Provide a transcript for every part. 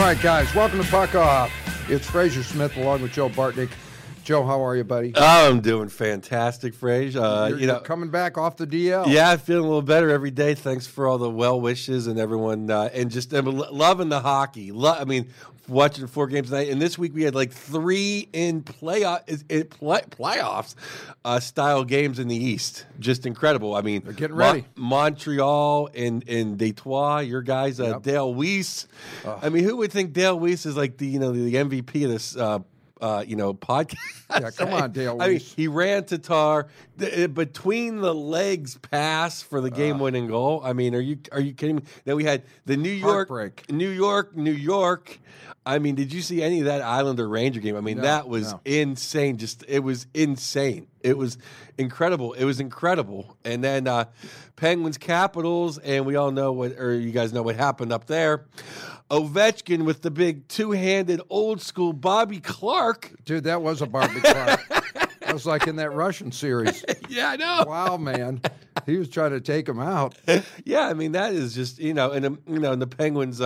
right, guys, welcome to Puck Off. It's Fraser Smith along with Joe Bartnick. Joe, how are you, buddy? I'm doing fantastic, Frage. You're coming back off the DL. Yeah, feeling a little better every day. Thanks for all the well wishes and everyone, and just loving the hockey. Watching 4 games tonight, and this week we had like 3 in playoffs style games in the East. Just incredible. I mean, they're getting ready. Montreal and Detroit. Your guys, Dale Weiss. I mean, who would think Dale Weiss is like the MVP of this? Podcast. Yeah, come on, Dale Weiss. I mean, he ran Tatar between the legs pass for the game-winning goal. I mean, are you kidding me? Then we had the New York. I mean, did you see any of that Islander Ranger game? I mean, that was insane. It was insane. It was incredible. And then Penguins Capitals, and we all know you guys know what happened up there. Ovechkin with the big 2-handed old school Bobby Clark. Dude, that was a Bobby Clark. That was like in that Russian series. Yeah, I know. Wow, man. He was trying to take him out. Yeah, I mean, that is just, and the Penguins,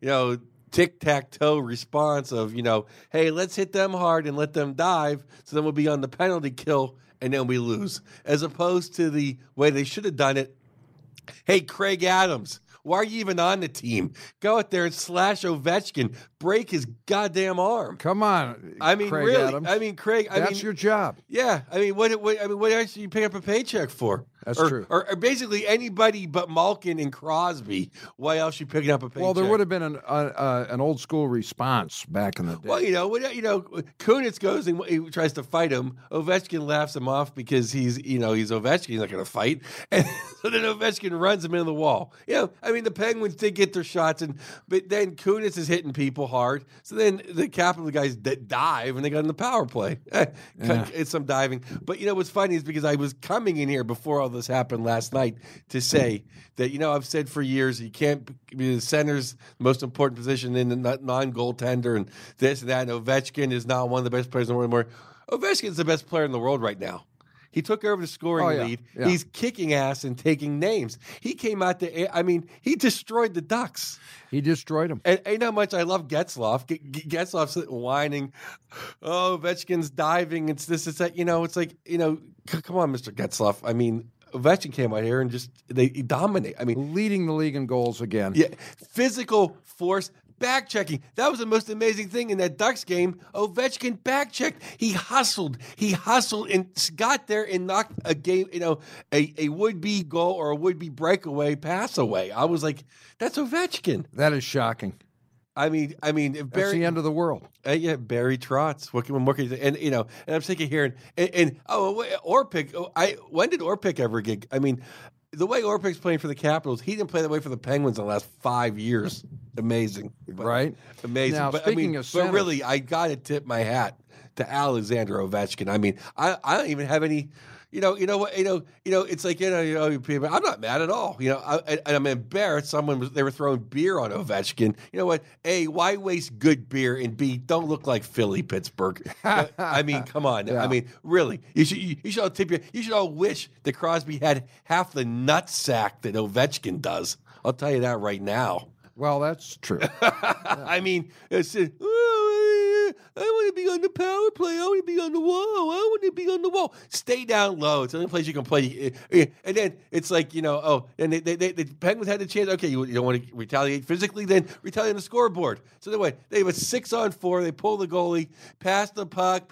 tic-tac-toe response of, hey, let's hit them hard and let them dive, so then we'll be on the penalty kill, and then we lose. As opposed to the way they should have done it. Hey, Craig Adams, why are you even on the team? Go out there and slash Ovechkin. Break his goddamn arm. Come on, I mean, Craig really? Adams. I mean, Craig. That's your job. Yeah. I mean, what else do you pay up a paycheck for? That's true. Or basically anybody but Malkin and Crosby. Why else are you picking up a paycheck? Well, there would have been an old school response back in the day. Well, Kunitz goes and he tries to fight him. Ovechkin laughs him off because he's Ovechkin. He's not going to fight, and so then Ovechkin runs him into the wall. I mean, the Penguins did get their shots, but then Kunitz is hitting people hard. So then the Capital guys dive and they got in the power play. It's some diving. But what's funny is because I was coming in here before all this happened last night to say that I've said for years you can't be the center's the most important position in the non-goaltender and this and that. And Ovechkin is not one of the best players in the world anymore. Ovechkin's the best player in the world right now. He took over the scoring lead. Yeah. He's kicking ass and taking names. He came out he destroyed the Ducks. He destroyed them. And you know how much I love Getzlaf. Getzlaf's whining, oh, Ovechkin's diving. It's this, it's that. It's like, come on, Mr. Getzlaf. I mean, Ovechkin came out here and they dominate. I mean, leading the league in goals again. Yeah, physical force. Back checking. That was the most amazing thing in that Ducks game. Ovechkin back checked. He hustled and got there and knocked a game, a would-be goal or a would-be breakaway pass away. I was like, that's Ovechkin. That is shocking. I mean, if that's the end of the world. Barry Trotz. What can you say? And I'm thinking here, Orpik. When did Orpik ever get? I mean, the way Orpik's playing for the Capitals, he didn't play that way for the Penguins in the last 5 years. Amazing, right? Amazing. Now, speaking of centers, but really, I got to tip my hat to Alexander Ovechkin. I mean, I don't even have any. It's like people. I'm not mad at all. And I'm embarrassed. They were throwing beer on Ovechkin. You know what? A, why waste good beer? And B, don't look like Philly, Pittsburgh. I mean, come on. Yeah. I mean, really, you should all tip you should all wish that Crosby had half the nut sack that Ovechkin does. I'll tell you that right now. Well, that's true. I mean, I want to be on the power play. I want to be on the wall. Stay down low. It's the only place you can play. And then it's like, and the Penguins had the chance. Okay, you don't want to retaliate physically, then retaliate on the scoreboard. So they have a 6-on-4. They pull the goalie, pass the puck.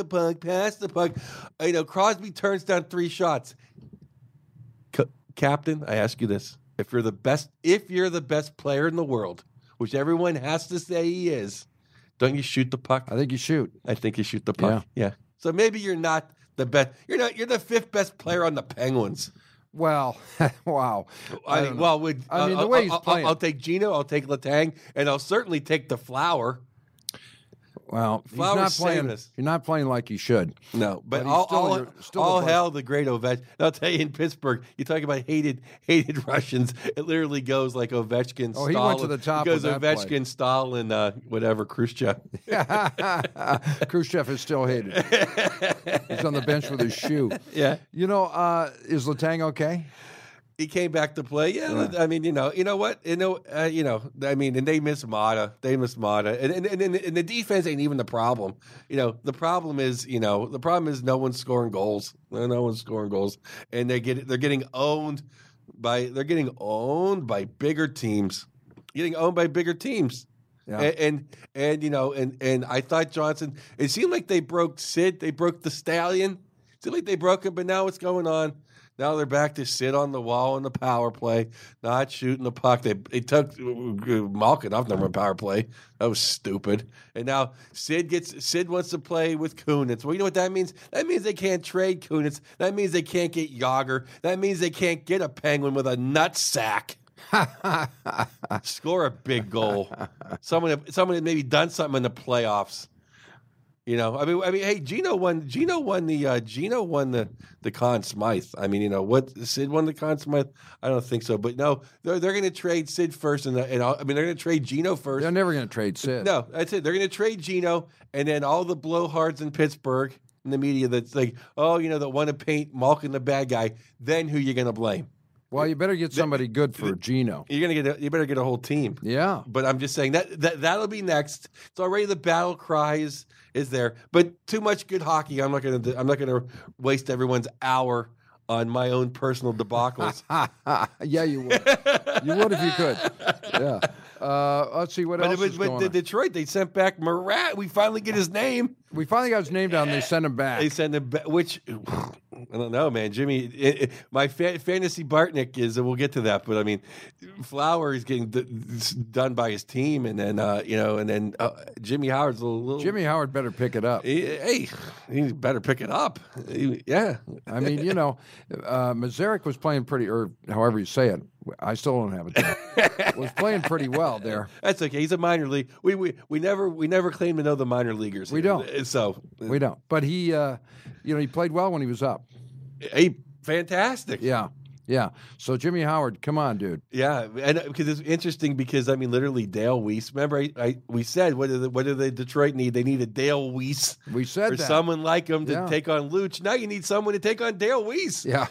Crosby turns down 3 shots. Captain, I ask you this. If you're the best player in the world, which everyone has to say he is, don't you shoot the puck? I think you shoot. I think you shoot the puck. Yeah. So maybe you're not the best. You're the 5th best player on the Penguins. Well, wow. The way he's playing. I'll take Gino. I'll take Letang, and I'll certainly take the Flower. Well, he's not playing. You're not playing like you should. No, but all hell the great Ovechkin. I'll tell you, in Pittsburgh, you talk about hated Russians. It literally goes like Ovechkin. Oh, Stalin. He went to the top. It goes of that Ovechkin, play. Stalin, whatever, Khrushchev. Khrushchev is still hated. He's on the bench with his shoe. Yeah. Is Letang okay? He came back to play. Yeah, I mean, you know what, I mean, and they miss Mata. and the defense ain't even the problem. The problem is no one's scoring goals. No one's scoring goals, and they're getting owned by bigger teams. Yeah. And I thought Johnson. It seemed like they broke Sid. They broke the Stallion. It seemed like they broke him, but now what's going on? Now they're back to sit on the wall in the power play, not shooting the puck. They took Malkin off number power play. That was stupid. And now Sid wants to play with Kunitz. Well, you know what that means? That means they can't trade Kunitz. That means they can't get Yager. That means they can't get a Penguin with a nutsack. Score a big goal. Someone had maybe done something in the playoffs. I mean, hey, Gino won the Conn Smythe. I mean, what Sid won the Conn Smythe? I don't think so, but no, they're going to trade Sid first, and they're going to trade Gino first. They're never going to trade Sid. No, that's it. They're going to trade Gino, and then all the blowhards in Pittsburgh in the media that's like, that want to paint Malkin the bad guy. Then who you going to blame? Well, you better get somebody good for Gino. You better get a whole team. Yeah, but I'm just saying that'll be next. It's already the battle cry is there, but too much good hockey. I'm not gonna waste everyone's hour on my own personal debacles. Yeah, you would. You would if you could. Yeah. Let's see what else is going on. But Detroit, they sent back Murat. We finally get his name. We finally got his name down. They sent him back. They sent him back, which I don't know, man. Jimmy, my fantasy Bartnick is, and we'll get to that. But I mean, Flower is getting done by his team, and then Jimmy Howard's a little. Jimmy Howard better pick it up. He better pick it up. Yeah, I mean, Mazurek was playing pretty, or however you say it. I still don't have it. Was playing pretty well there. That's okay. He's a minor league. We never claim to know the minor leaguers. We don't. So we don't. But he, he played well when he was up. Hey, fantastic. Yeah. Yeah. So Jimmy Howard, come on, dude. Yeah, and because it's interesting because I mean, literally Dale Weiss. Remember, we said what do the Detroit need? They need a Dale Weiss. We said or that. Someone like him to take on Luch. Now you need someone to take on Dale Weiss. Yeah,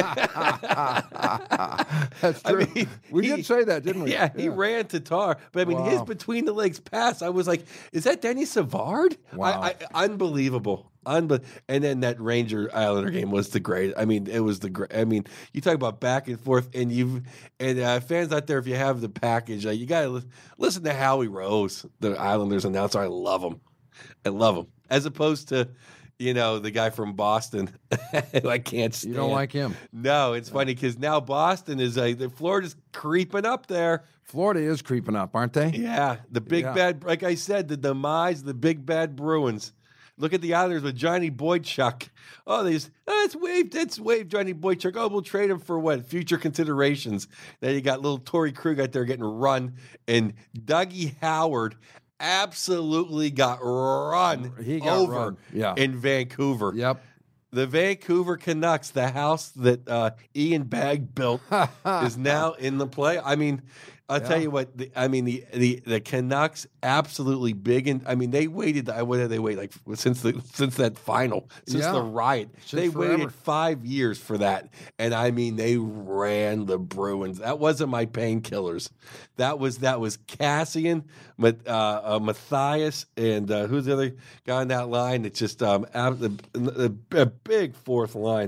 that's true. I mean, we did say that, didn't we? Yeah, he ran Tatar, but I mean, his between the legs pass. I was like, is that Denny Savard? Wow, unbelievable. And then that Ranger Islander game was the great. I mean, it was the great. I mean, you talk about back and forth, and fans out there, if you have the package, you got to listen to Howie Rose, the Islanders announcer. I love him, as opposed to the guy from Boston. I can't stand. You don't like him? No, it's funny because now Boston is Florida's creeping up there. Florida is creeping up, aren't they? Yeah, the big bad. Like I said, the demise of the big bad Bruins. Look at the Islanders with Johnny Boychuk. Oh, it's waived Johnny Boychuk. Oh, we'll trade him for what? Future considerations. Then you got little Torrey Krug out there getting run, and Dougie Howard absolutely got run over in Vancouver. Yep. The Vancouver Canucks, the house that Ian Bagg built, is now in the play. I mean, I'll tell you what. The Canucks absolutely big, and I mean they waited. What did they wait like since that final, since the riot? They waited 5 years for that, and I mean they ran the Bruins. That wasn't my painkillers. That was Cassian, Matthias, and who's the other guy on that line? It's just a big fourth line.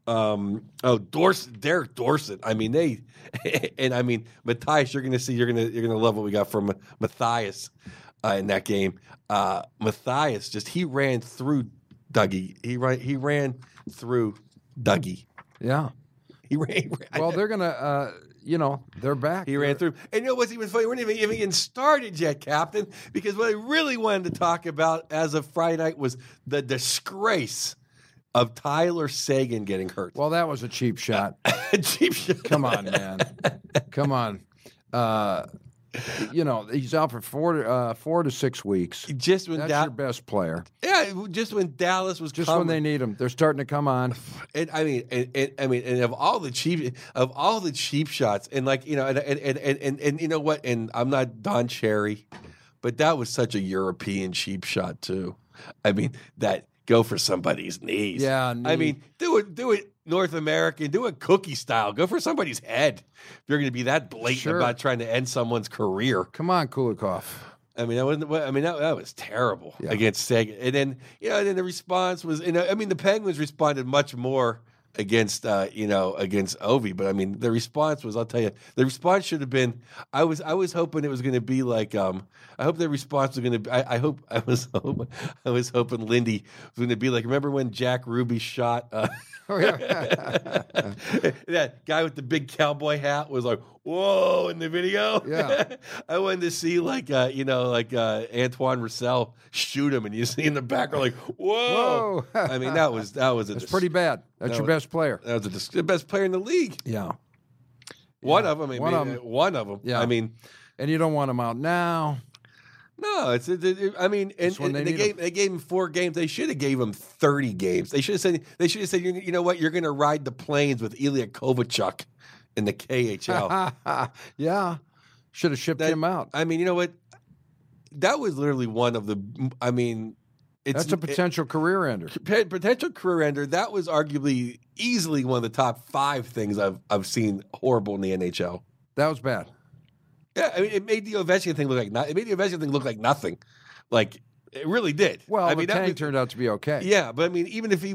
Derek Dorsett. I mean Matthias. You're gonna love what we got from Matthias in that game. Matthias he ran through Dougie. He ran through Dougie. Yeah, he ran. Well, they're gonna. They're back. He ran through. And what's even funny? We're not even getting started yet, Captain. Because what I really wanted to talk about as of Friday night was the disgrace of Tyler Seguin getting hurt. Well, that was a cheap shot. Cheap shot. Come on, man. Come on. He's out for 4 to 6 weeks. Just when that's your best player. Yeah, just when Dallas was when they need him, they're starting to come on. And and of all the cheap shots, and and you know what? And I'm not Don Cherry, but that was such a European cheap shot too. I mean that. Go for somebody's knees. Yeah, I mean, do it North American, do it cookie style. Go for somebody's head if you're going to be that blatant Sure. about trying to end someone's career. Come on, Kulikov. I mean, that was terrible Yeah. against Sagan. And then, and then the response was, the Penguins responded much more against against Ovi, but I mean, the response was, I'll tell you, the response should have been, I was hoping it was going to be like, I hope the response was going to be, I was hoping Lindy was going to be like, remember when Jack Ruby shot, Oh, yeah. that guy with the big cowboy hat was like, whoa, in the video. Yeah. I wanted to see Antoine Roussel shoot him, and you see in the background like, whoa. Whoa. I mean, that was That's pretty bad. That's your best player. That was the best player in the league. Yeah. One of them. One of 'em. Yeah. I mean, And you don't want him out now. no, they gave him 4 games. They should have gave him 30 games. They should have said, you know what, you're going to ride the plains with Ilya Kovalchuk in the KHL. Yeah. Should have shipped him out. I mean, you know what? That was literally one of the. I mean, That's a potential career ender. Potential career ender. That was arguably easily one of the top 5 things I've seen horrible in the NHL. That was bad. Yeah, I mean, it made the Ovechkin thing look like nothing. Like it really did. Well, I the tank turned out to be okay. Yeah, but I mean, even if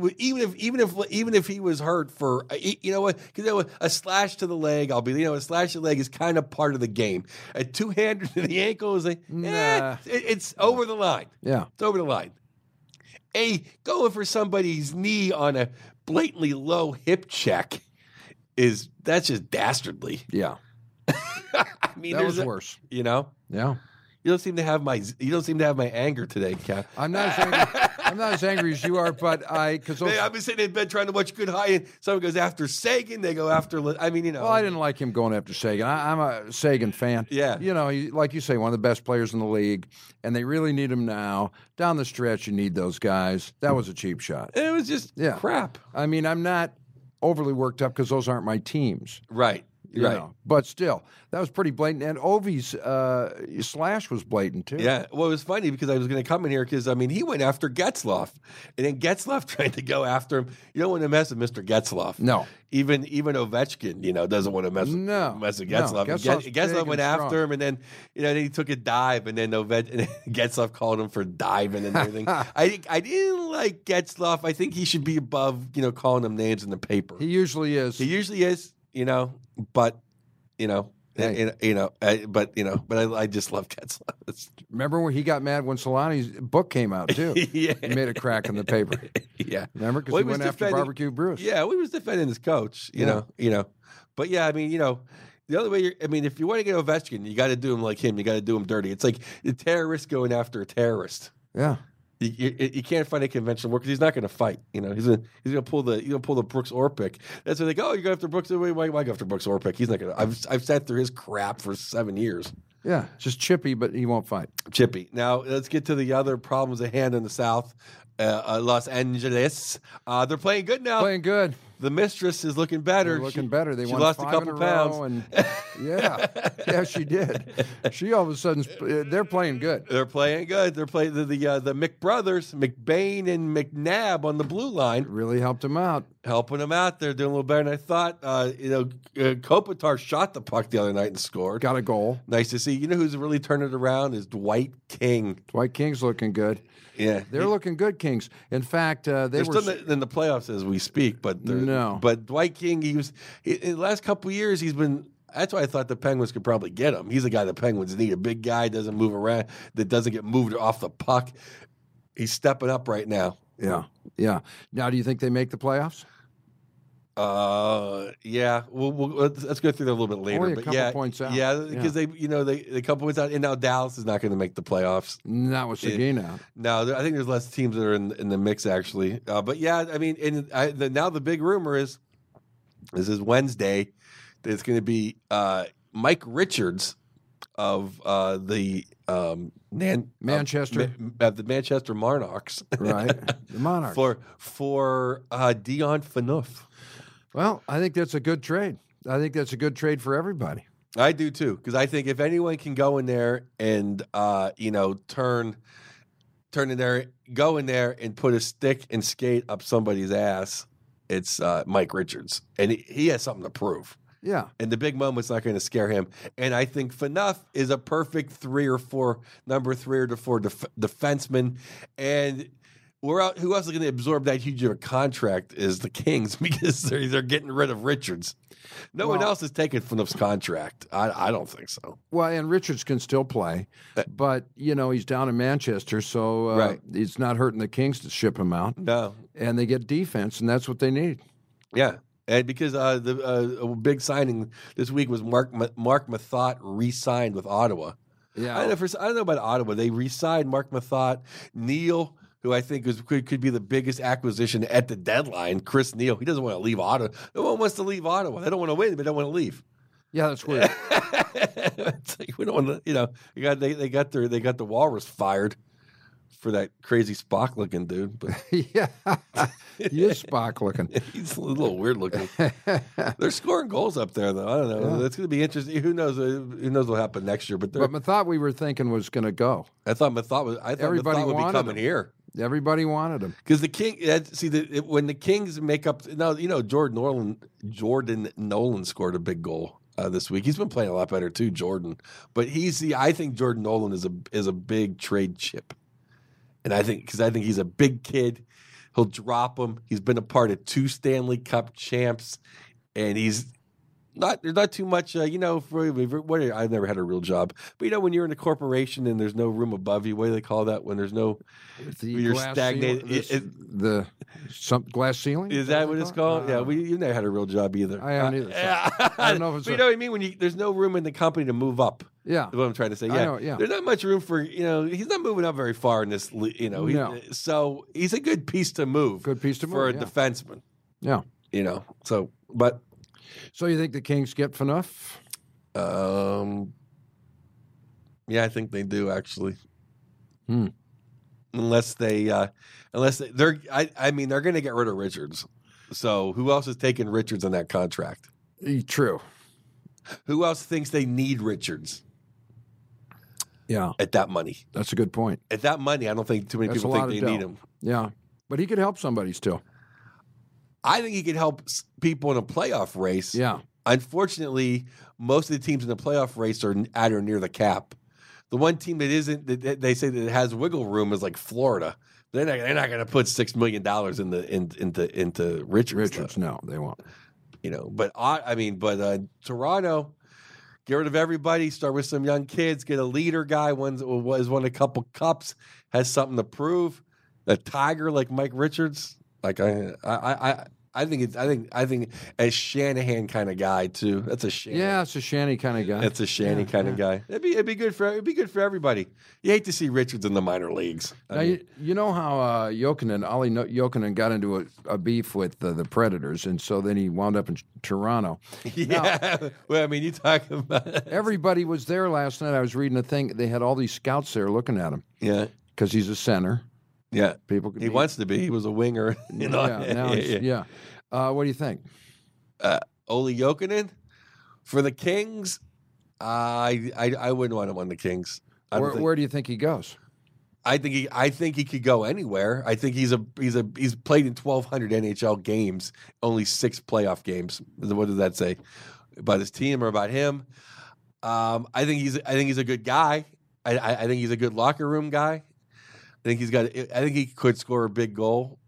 he was hurt for, you know what? Because a slash to the leg, a slash to the leg is kind of part of the game. A 2-hander to the ankle is like, Nah. it's over the line. Yeah. It's over the line. Going for somebody's knee on a blatantly low hip check that's just dastardly. Yeah. I mean, That was worse. You know, Yeah. you don't seem to have my anger today, Kat. I'm not as angry as you are, but I've been sitting in bed trying to watch Good High, and someone goes after Sagan. They go after. I mean, Well, I didn't like him going after Sagan. I'm a Sagan fan. Yeah. Like you say, one of the best players in the league, and they really need him now. Down the stretch, you need those guys. That was a cheap shot. It was just crap. I mean, I'm not overly worked up because those aren't my teams. Right. You know. But still, that was pretty blatant. And Ovi's slash was blatant, too. Yeah. Well, it was funny because I was going to come in here because, I mean, he went after Getzlaf. And then Getzlaf tried to go after him. You don't want to mess with Mr. Getzlaf. No. Even Ovechkin, doesn't want to mess with Getzlaf. No. Getzlaf went after him, and then, then he took a dive, and then Getzlaf called him for diving and everything. I didn't like Getzlaf. I think he should be above, calling him names in the paper. He usually is. But Hey. but I just love Getzlaf. Remember when he got mad when Solani's book came out, too? Yeah. He made a crack in the paper. Yeah. Remember? Because Well, he he was went after defending- Barbecue Bruce. Yeah, we was defending his coach, you Yeah. know. But yeah, I mean, the other way if you want to get Ovechkin, you got to do him like him. You got to do him dirty. It's like a terrorist going after a terrorist. Yeah. You can't find a conventional work because he's not going to fight. He's gonna pull the Brooks Orpik. That's what they go. Oh, you go after Brooks. Why go after Brooks Orpik? He's not going to. I've sat through his crap for 7 years. Yeah. Just chippy, but he won't fight. Chippy. Now let's get to the other problems at hand in the South. Los Angeles. They're playing good now. Playing good. The mistress is looking better. They're looking better. They she won lost 5 a couple in a pounds. row and yeah, she did. She all of a sudden, they're playing good. They're playing good. They're playing the McBrothers, McBain and McNabb on the blue line, Really helped him out. helping them out. They're doing a little better than I thought. Kopitar shot the puck the other night and scored. Got a goal. Nice to see. You know who's really turning it around is Dwight King. Dwight King's looking good. Yeah, They're looking good, Kings. In fact, They're were. still in the playoffs as we speak, but No. But Dwight King, in the last couple of years, he's been. That's why I thought the Penguins could probably get him. He's a guy the Penguins need. A big guy, doesn't move around, that doesn't get moved off the puck. He's stepping up right now. Yeah. Now, do you think they make the playoffs? Yeah. Let's go through that a little bit later. Only a but couple yeah, points out. Yeah, because they a couple points out, and now Dallas is not going to make the playoffs. Not with Seguin out. No, I think there's less teams that are in the mix actually. But yeah, I mean, now the big rumor is this is Wednesday. That it's going to be Mike Richards of the Manchester. the Manchester Monarchs, Right. The Monarchs. for Dion Phaneuf. Well, I think that's a good trade. I think that's a good trade for everybody. I do too, because I think if anyone can go in there and go in there and put a stick and skate up somebody's ass, it's Mike Richards, and he has something to prove. Yeah. And the big moment's not going to scare him. And I think Phaneuf is a perfect number 3 or 4 defenseman. And who else is going to absorb that huge of a contract is the Kings because they're getting rid of Richards. No one else is taking Phaneuf's contract. I don't think so. Well, and Richards can still play, but he's down in Manchester, so it's not hurting the Kings to ship him out. No, and they get defense, and that's what they need. Yeah. And because a big signing this week was Mark Mathot re-signed with Ottawa. Yeah, I don't know about Ottawa. They re-signed Mark Mathot, Neal, who I think could be the biggest acquisition at the deadline. Chris Neal, he doesn't want to leave Ottawa. No one wants to leave Ottawa. They don't want to win, but they don't want to leave. Yeah, that's weird. It's like, we don't want to. They got the Walrus fired for that crazy Spock looking dude. But yeah, he is Spock looking. He's a little weird looking. They're scoring goals up there, though. I don't know. Yeah. It's going to be interesting. Who knows? Who knows what'll happen next year? But Mathot, we were thinking was going to go. I thought Mathot would be coming here. Everybody wanted him because the King. When the Kings make up now, Jordan Nolan scored a big goal this week. He's been playing a lot better too, Jordan. But I think Jordan Nolan is a big trade chip. And I think he's a big kid, he'll drop him. He's been a part of 2 Stanley Cup champs, and there's not too much. I've never had a real job, but when you're in a corporation and there's no room above you, what do they call that? When there's no, you're stagnated. Some glass ceiling. Is that what it's called? Yeah, you never had a real job either. I haven't either. So I don't know if it's. You know what I mean? When there's no room in the company to move up. Yeah, is what I'm trying to say. Yeah, I know, yeah. There's not much room for he's not moving up very far in this. No. So he's a good piece to move. Good piece to move for a defenseman. Yeah, So, but. So you think the Kings get Phaneuf? Yeah, I think they do actually. Unless they're going to get rid of Richards. So who else is taking Richards on that contract? True. Who else thinks they need Richards? Yeah, at that money. That's a good point. At that money, I don't think too many people think they need him. Yeah, but he could help somebody still. I think he could help people in a playoff race. Yeah. Unfortunately, most of the teams in the playoff race are at or near the cap. The one team that isn't, that they say that it has wiggle room is like Florida. They're not going to put $6 million into Richards. Richards, no, they won't. But Toronto, get rid of everybody. Start with some young kids. Get a leader guy. Has won a couple cups. Has something to prove. A Tiger like Mike Richards. Like I think a Shanahan kind of guy too. That's a Shanny. Yeah, it's a Shanny kind of guy. That's a Shanny kind of guy. It'd be good for everybody. You hate to see Richards in the minor leagues. You know how Olli Jokinen got into a beef with the Predators, and so then he wound up in Toronto. Yeah. Now, well, you talking about everybody was there last night. I was reading a thing. They had all these scouts there looking at him. Yeah, because he's a center. Yeah, He wants to be. He was a winger. Yeah. What do you think? Olli Jokinen for the Kings. I wouldn't want him on the Kings. Where do you think he goes? I think he could go anywhere. I think he's played in 1,200 NHL games, only 6 playoff games. What does that say about his team or about him? I think he's a good guy. I think he's a good locker room guy. I think he could score a big goal.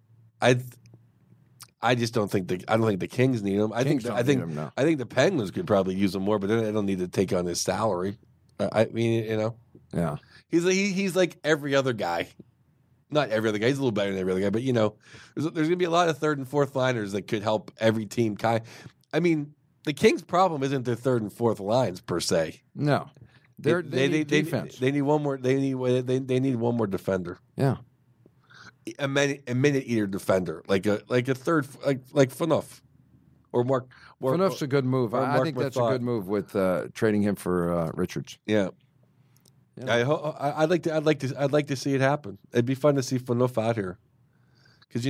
I just don't think the Kings need him. I think the Penguins could probably use him more, but they don't need to take on his salary. Yeah. He's like every other guy. Not every other guy. He's a little better than every other guy, but there's going to be a lot of third and fourth liners that could help every team. The Kings' problem isn't their third and fourth lines per se. No. They need defense. They need one more. They need one more defender. Yeah, a minute eater defender, like a third, like Phaneuf or Mark. Phaneuf's a good move. I think that's a good move with trading him for Richards. Yeah. I'd like to see it happen. It'd be fun to see Phaneuf out here, because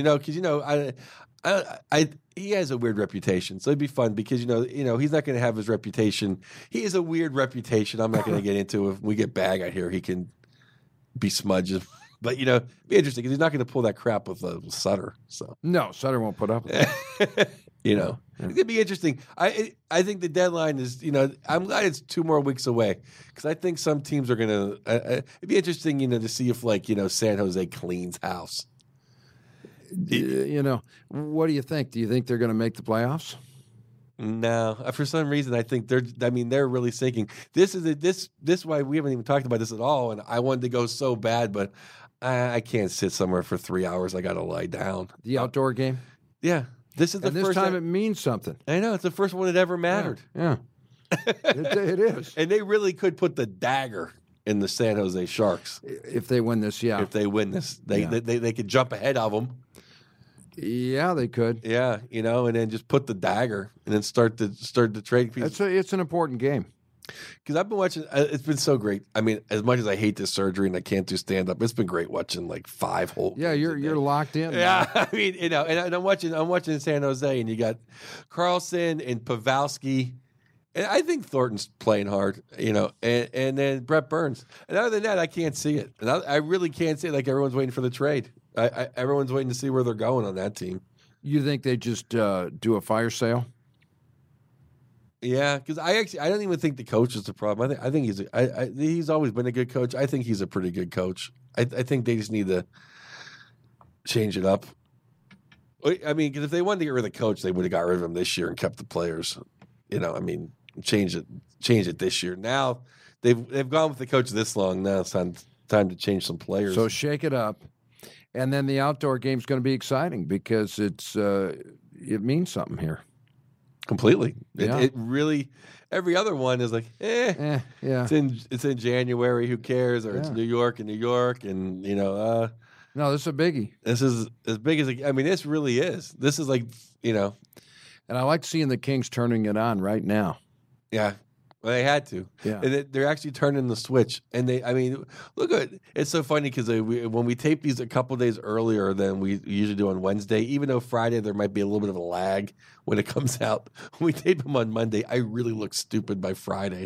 he has a weird reputation, so it'd be fun because he's not going to have his reputation. He has a weird reputation. I'm not going to get into it. If we get Bag out here, he can be smudges. But it'd be interesting because he's not going to pull that crap with Sutter. So No, Sutter won't put up with it. It'd be interesting. I think the deadline is. I'm glad it's 2 more weeks away because I think some teams are going to. It'd be interesting, to see if San Jose cleans house. What do you think? Do you think they're going to make the playoffs? No, for some reason I think they're really sinking. This is why we haven't even talked about this at all. And I wanted to go so bad, but I can't sit somewhere for 3 hours. I got to lie down. The outdoor game. Yeah, this is the this first time. It means something. I know it's the first one that ever mattered. Yeah, it is. And they really could put the dagger in the San Jose Sharks If they win this, yeah. if they win this. They could jump ahead of them. Yeah, they could. Yeah, and then just put the dagger and then start the trade piece. It's an important game. Because I've been watching. It's been so great. I mean, as much as I hate this surgery and I can't do stand up, it's been great watching 5 whole. Yeah, you're locked in. Yeah, I mean, and I'm watching San Jose, and you got Carlson and Pavelski, and I think Thornton's playing hard, and then Brett Burns. And other than that, I can't see it, and I really can't see it. Everyone's waiting for the trade. Everyone's waiting to see where they're going on that team. You think they just do a fire sale? Yeah, because I don't even think the coach is the problem. I think he's always been a good coach. I think he's a pretty good coach. I think they just need to change it up. I mean, because if they wanted to get rid of the coach, they would have got rid of him this year and kept the players. I mean, change it this year. Now they've gone with the coach this long. Now it's time to change some players. So shake it up, and then the outdoor game's going to be exciting because it means something here. Completely. Yeah. It really. Every other one is yeah. It's in January. Who cares? Or it's New York, and No, this is a biggie. This is as big as I mean. This really is. This is And I like seeing the Kings turning it on right now. Yeah. Well, they had to. Yeah. And they're actually turning the switch. And look at it's so funny because when we tape these a couple days earlier than we usually do on Wednesday, even though Friday there might be a little bit of a lag when it comes out, when we tape them on Monday, I really look stupid by Friday.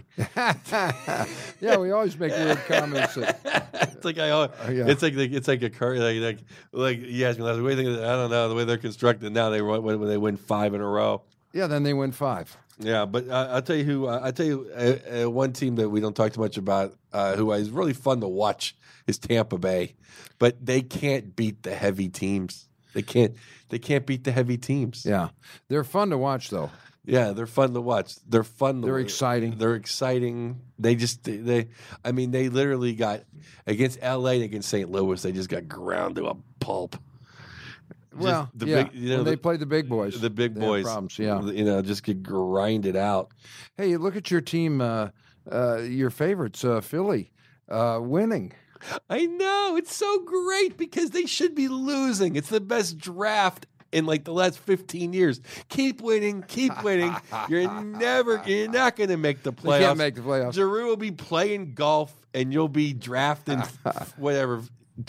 Yeah, we always make weird comments. It's like it's like a curry. Like you asked me last week. I don't know the way they're constructed now. When they win 5 in a row. Yeah, then they win 5. Yeah, but I'll tell you who. I'll tell you one team that we don't talk too much about, who is really fun to watch, is Tampa Bay. But they can't beat the heavy teams. They can't beat the heavy teams. Yeah, they're fun to watch, though. Yeah, they're fun to watch. They're fun. They're exciting. They're exciting. They literally got against LA and against St. Louis. They just got ground to a pulp. Well, big, when they play the big boys. The big boys. Problems, yeah. Just get grinded out. Hey, look at your team, your favorites, Philly, winning. I know. It's so great because they should be losing. It's the best draft in the last 15 years. Keep winning. You're not going to make the playoffs. They can't make the playoffs. Giroux will be playing golf and you'll be drafting whatever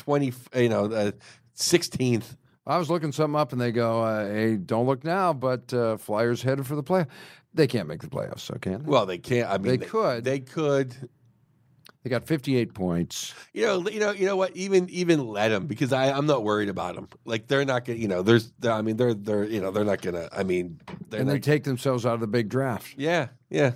16th. I was looking something up, and they go, "Hey, don't look now, but Flyers headed for the play. They can't make the playoffs, so can they? Well, they can't. I mean, they could. They could. They got 58 points. You know what? Even let them because I'm not worried about them. They're not going. They're not going to. I mean, they take themselves out of the big draft. Yeah.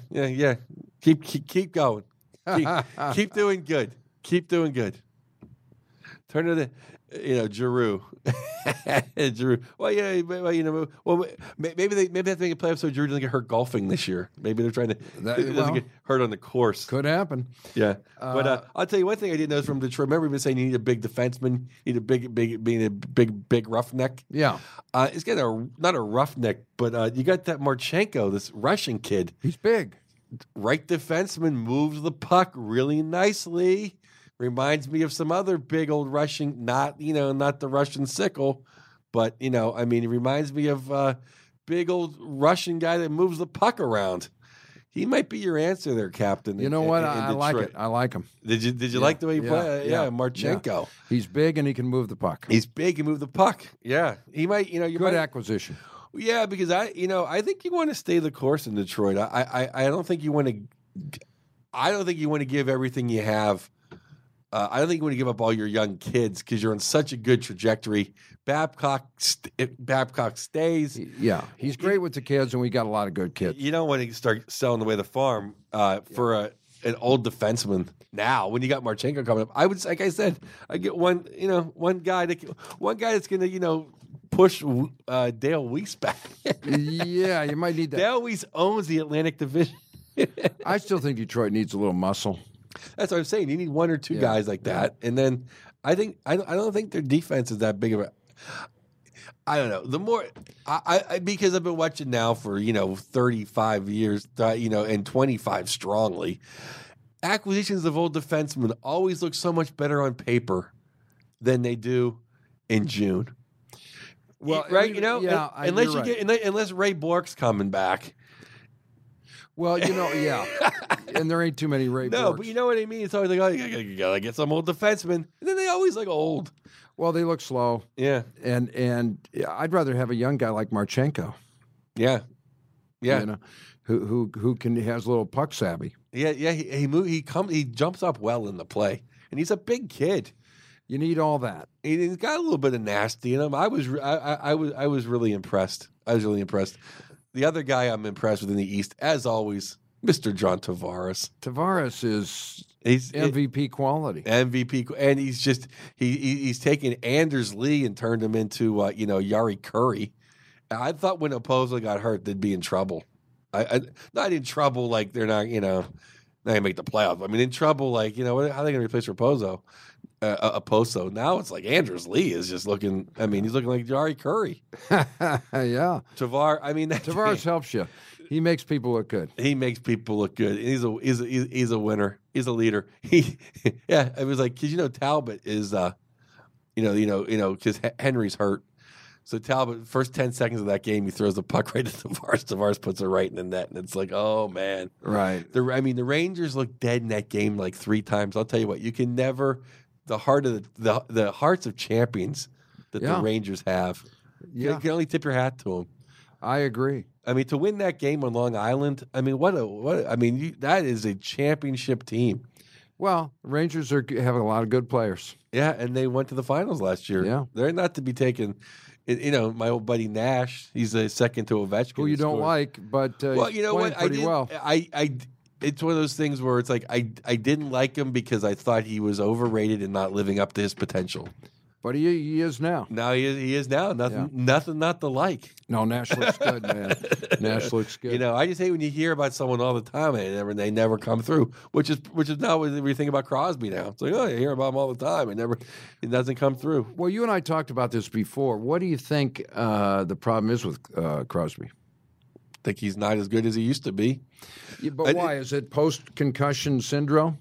Keep going. Keep doing good. Keep doing good. Turn to the, Giroux. Giroux. Well, yeah. Well, maybe they have to make a playoff so Giroux doesn't get hurt golfing this year. Maybe they're trying to doesn't get hurt on the course. Could happen. Yeah. But I'll tell you one thing I didn't notice from Detroit. Remember, we've been saying you need a big defenseman, you need a big roughneck. Yeah. It's got not a roughneck, but you got that Marchenko, this Russian kid. He's big. Right defenseman moves the puck really nicely. Reminds me of some other big old Russian, not the Russian sickle, but he reminds me of a big old Russian guy that moves the puck around. He might be your answer there, Captain. You know what? I like it. I like him. Did you like the way he played? Yeah, Marchenko. Yeah. He's big and he can move the puck. He's big and move the puck. Yeah, he might. Good acquisition. Yeah, because I think you want to stay the course in Detroit. I don't think you want to. I don't think you want to give everything you have I don't think you want to give up all your young kids because you're on such a good trajectory. Babcock stays. Yeah, he's great with the kids, and we got a lot of good kids. You don't want to start selling away the farm for an old defenseman now. When you got Marchenko coming up, I would, like I said, I get one guy that's going to push Dale Weiss back. Yeah, you might need that. Dale Weiss owns the Atlantic Division. I still think Detroit needs a little muscle. That's what I'm saying. You need one or two guys like that, and then I don't think their defense is that big of a. I don't know. The more I because I've been watching now for 35 years, and 25 strongly. Acquisitions of old defensemen always look so much better on paper than they do in June. Well, right? unless you get unless Ray Bork's coming back. Well, yeah, and there ain't too many Ray No, Borks. but you know what I mean. It's always like, oh, you gotta get some old defensemen, and then they always look old. Well, they look slow. Yeah, and I'd rather have a young guy like Marchenko. Yeah. Who has a little puck savvy. Yeah. He jumps up well in the play, and he's a big kid. You need all that. He's got a little bit of nasty in him. I was really impressed. The other guy I'm impressed with in the East, as always, Mr. John Tavares. Tavares is He's MVP quality. MVP, and he's taken Anders Lee and turned him into Yari Curry. I thought when Oposo got hurt, they'd be in trouble. Not in trouble like they're not not gonna make the playoffs. I mean, in trouble like how are they gonna replace Oposo? Now it's like Anders Lee is just looking. I mean, he's looking like Yari Curry. Yeah, Tavares helps you. He makes people look good. He makes people look good. He's a winner. He's a leader. It was like because Talbot is because Henry's hurt. So Talbot, first 10 seconds of that game, he throws the puck right at Tavares. Tavares puts it right in the net, and it's like, oh man, right. The Rangers looked dead in that game like 3 times. I'll tell you what, you can never the hearts of champions that the Rangers have. You can only tip your hat to them. I agree. I mean, to win that game on Long Island, I mean, that is a championship team. Well, Rangers have a lot of good players. Yeah, and they went to the finals last year. Yeah, they're not to be taken. My old buddy Nash, he's a second to Ovechkin. Who you don't like, but well, you know what? Well. It's one of those things where it's like I didn't like him because I thought he was overrated and not living up to his potential. But he is now. Now he is now. Nothing not to like. No, Nash looks good, man. Nash looks good. I just hate when you hear about someone all the time and they never come through. Which is now what we think about Crosby now. It's like, oh, you hear about him all the time. It doesn't come through. Well, you and I talked about this before. What do you think the problem is with Crosby? I think he's not as good as he used to be. Yeah, but why? Is it post-concussion syndrome?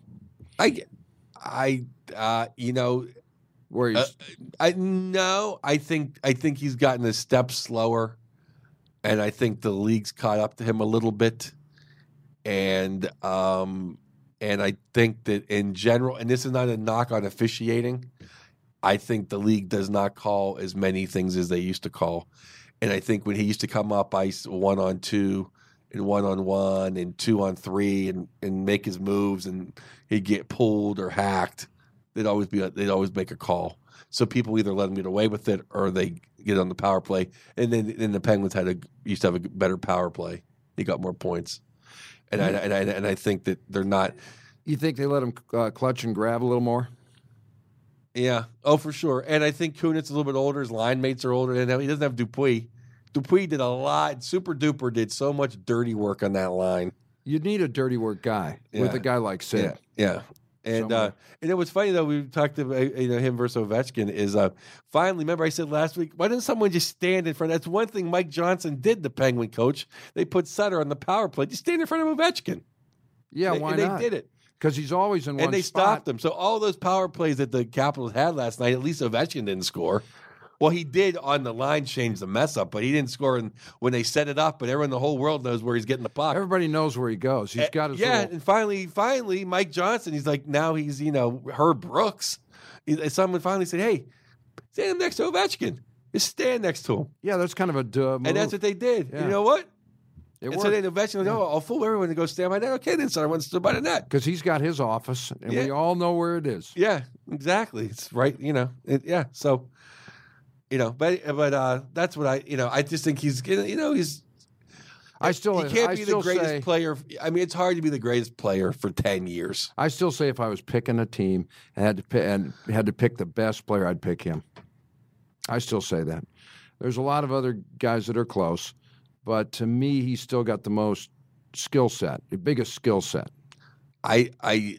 Where he's I think he's gotten a step slower, and I think the league's caught up to him a little bit, and I think that in general, and this is not a knock on officiating, I think the league does not call as many things as they used to call, and I think when he used to come up ice 1-on-2 and 1-on-1 and 2-on-3 and make his moves, and he'd get pulled or hacked. They'd always make a call. So people either let him get away with it or they get on the power play. And then the Penguins used to have a better power play. He got more points. And I think that they're not. You think they let him clutch and grab a little more? Yeah. Oh, for sure. And I think Kunitz is a little bit older. His line mates are older. And he doesn't have Dupuis. Dupuis did a lot. Super Duper did so much dirty work on that line. You'd need a dirty work guy with a guy like Sid. Yeah. And it was funny though. We talked about him versus Ovechkin. Is finally, remember I said last week, why didn't someone just stand in front? That's one thing Mike Johnson did. The Penguin coach, they put Sutter on the power play. Just stand in front of Ovechkin. Yeah, why not? They did it because he's always in one spot. And they stopped him. So all those power plays that the Capitals had last night, at least Ovechkin didn't score. Well, he did on the line change the mess up, but he didn't score when they set it up. But everyone in the whole world knows where he's getting the puck. Everybody knows where he goes. He's got his and finally, Mike Johnson. He's like now he's Herb Brooks. Someone finally said, "Hey, stand next to Ovechkin. Just stand next to him." Yeah, that's kind of a duh move. And that's what they did. Yeah. You know what? And worked. so then Ovechkin, I'll fool everyone to go stand by the net. Okay, then someone stood by the net. Because he's got his office, and we all know where it is. Yeah, exactly. It's right, So, but that's what I just think he's, he's. He can't be the greatest player. I mean, it's hard to be the greatest player for 10 years. I still say if I was picking a team and had to pick the best player, I'd pick him. I still say that. There's a lot of other guys that are close, but to me, he's still got the most skill set, the biggest skill set. I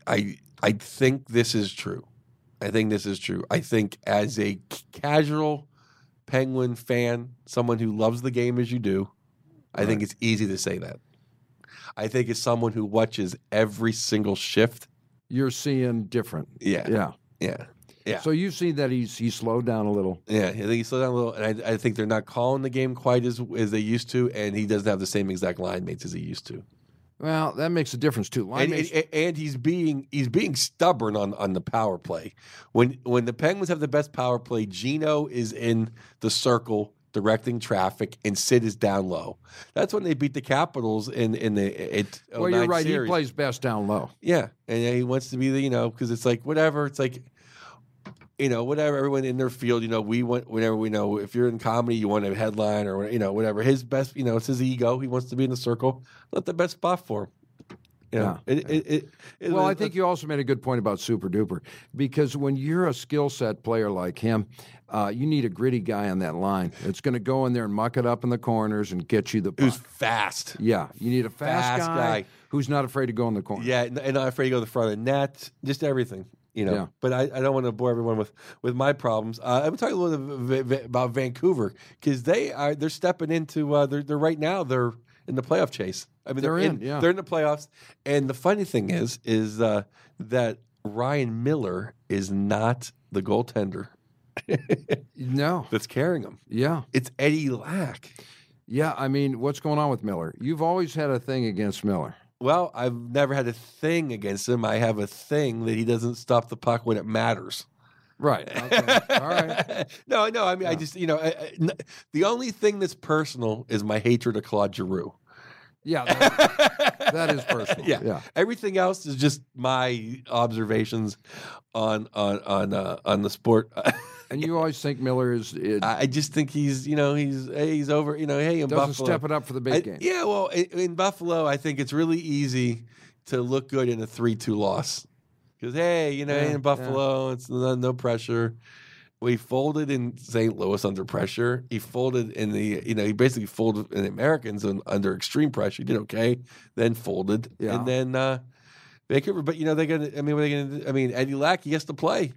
think this is true. I think as a casual Penguin fan, someone who loves the game as you do, I think it's easy to say that. I think as someone who watches every single shift, you're seeing different. Yeah. So you've seen that he's slowed down a little. Yeah, I think he slowed down a little, and I think they're not calling the game quite as they used to, and he doesn't have the same exact line mates as he used to. Well, that makes a difference too. And he's being stubborn on the power play. When the Penguins have the best power play, Gino is in the circle directing traffic, and Sid is down low. That's when they beat the Capitals in the well, you're right. Series. He plays best down low. Yeah, and he wants to be the because it's like whatever. It's like whatever. Everyone in their field, we want whenever we know if you're in comedy, you want a headline or whatever. His best, it's his ego. He wants to be in the circle. Let the best spot for him. Well, I think you also made a good point about Super Duper, because when you're a skill set player like him, you need a gritty guy on that line. It's going to go in there and muck it up in the corners and get you the puck. Who's fast. Yeah, you need a fast guy who's not afraid to go in the corner. Yeah, and not afraid to go to the front of the net, just everything. But I don't want to bore everyone with my problems. I'm talking a little bit about Vancouver, because they're stepping into they're right now they're in the playoff chase. I mean, they're in the playoffs, and the funny thing is that Ryan Miller is not the goaltender. No, that's carrying him. Yeah, it's Eddie Lack. Yeah, I mean, what's going on with Miller? You've always had a thing against Miller. Well, I've never had a thing against him. I have a thing that he doesn't stop the puck when it matters. Right. Okay. All right. No. I mean, I just the only thing that's personal is my hatred of Claude Giroux. Yeah, that is personal. Yeah. Everything else is just my observations on the sport. And you always think Miller is. I just think he's over. Hey, in doesn't Buffalo, step it up for the big game. Yeah, well, in Buffalo, I think it's really easy to look good in a 3-2 loss because in Buffalo, it's no pressure. We folded in St. Louis under pressure. He folded in he basically folded in the Americans under extreme pressure. He did okay, then folded, and then Vancouver. But what are they gonna do? I mean, Eddie Lack, he has to play.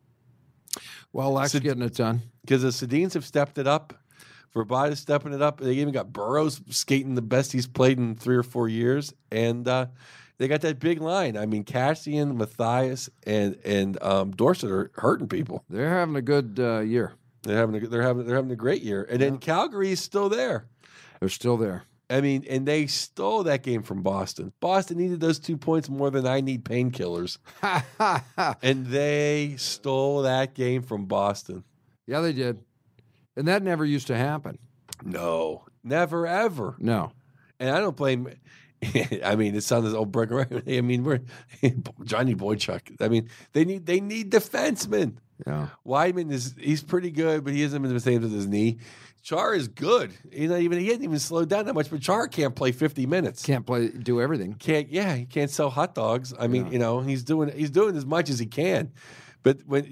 Well, Lack's getting it done because the Sedins have stepped it up. Verbata's stepping it up. They even got Burroughs skating the best he's played in 3 or 4 years, and they got that big line. I mean, Cassian, Matthias, and Dorsett are hurting people. They're having a good year. They're having a great year, and then Calgary's still there. They're still there. I mean, and they stole that game from Boston. Boston needed those 2 points more than I need painkillers, and they stole that game from Boston. Yeah, they did, and that never used to happen. No, never ever. No, and I don't blame. I mean, it sounds old brick. I mean, we're Johnny Boychuk. I mean, they need defensemen. Yeah, Weidman he's pretty good, but he hasn't been the same with his knee. Char is good. He hasn't even slowed down that much, but Char can't play 50 minutes. Can't do everything. He can't sell hot dogs. I mean, he's doing as much as he can. But when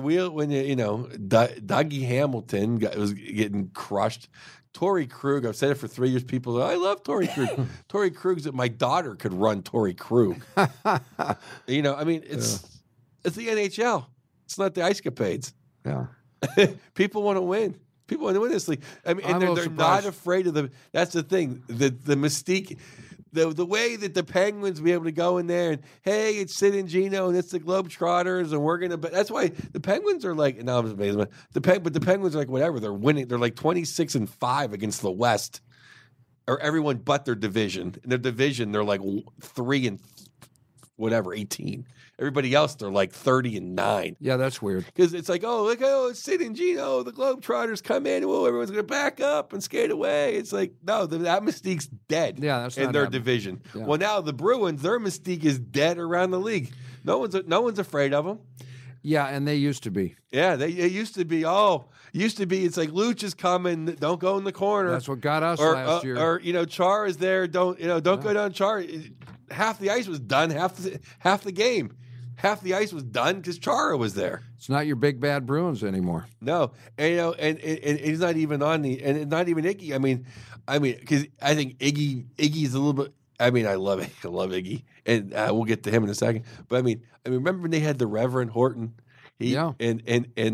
Dougie Hamilton was getting crushed. Torrey Krug, I've said it for 3 years. People say, I love Torrey Krug. Torrey Krug's that my daughter could run Torrey Krug. I mean, it's the NHL. It's not the Ice Capades. Yeah. People want to win. People want to win this league. I mean, and they're not afraid of that's the thing. The mystique, the way that the Penguins will be able to go in there and, hey, it's Sid and Gino and it's the Globetrotters and we're going to – that's why the Penguins are like – no, I'm just amazed. But the Penguins are like whatever. They're winning. They're like 26-5 against the West or everyone but their division. In their division, they're like 3 and whatever, 18. Everybody else, they're like 30-9. Yeah, that's weird. Because it's like, oh, look, it's Sid and Gino. The Globetrotters come in. Whoa, everyone's going to back up and skate away. It's like, no, that mystique's dead Yeah, that's in not their happening. division. Yeah. Well, now the Bruins, their mystique is dead around the league. No one's afraid of them. Yeah, and they used to be. Yeah, it used to be, it's like Luch is coming. Don't go in the corner. That's what got us or, last year. Or Char is there. Don't go down Char. Half the ice was done. Half the game. Half the ice was done because Chara was there. It's not your big bad Bruins anymore. No, and and he's not even on and not even Iggy. I mean, because I think Iggy's a little bit. I mean, I love Iggy, and we'll get to him in a second. But I mean, remember when they had the Reverend Horton? Yeah. And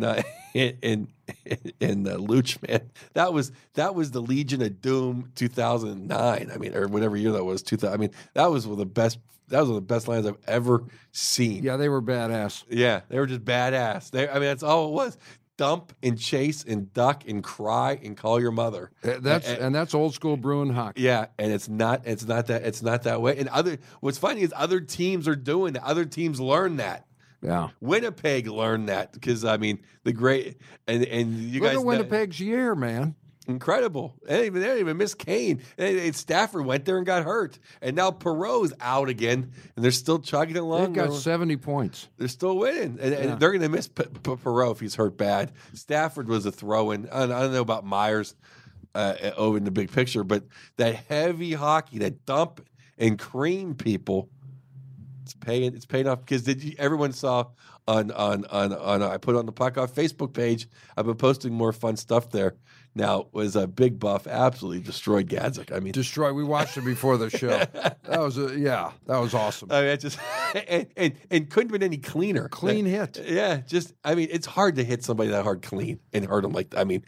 Luch, man, that was the Legion of Doom 2009. I mean, or whatever year that was. 2000. I mean, that was one of the best. That was one of the best lines I've ever seen. Yeah, they were badass. Yeah, they were just badass. That's all it was. Dump and chase and duck and cry and call your mother. That's old school Bruin hockey. Yeah, and it's not that way. And what's funny is other teams are doing that. Other teams learn that. Yeah. Winnipeg learned that because the great and you Look guys at Winnipeg's year, man. incredible. They didn't even miss Kane. And Stafford went there and got hurt, and now Perreault's out again, and they're still chugging along. They've got 70 points. They're still winning, and they're going to miss Perreault if he's hurt bad. Stafford was a throw-in. I don't know about Myers over in the big picture, but that heavy hockey, that dump and cream people. It's paying off because everyone saw on I put it on the Puck Off Facebook page. I've been posting more fun stuff there. Now was a Big Buff absolutely destroyed Gadzik. I mean, Destroy. We watched it before the show. That was awesome. I mean, it just and couldn't have been any cleaner. Clean hit. Yeah, it's hard to hit somebody that hard clean and hurt them like that. I mean,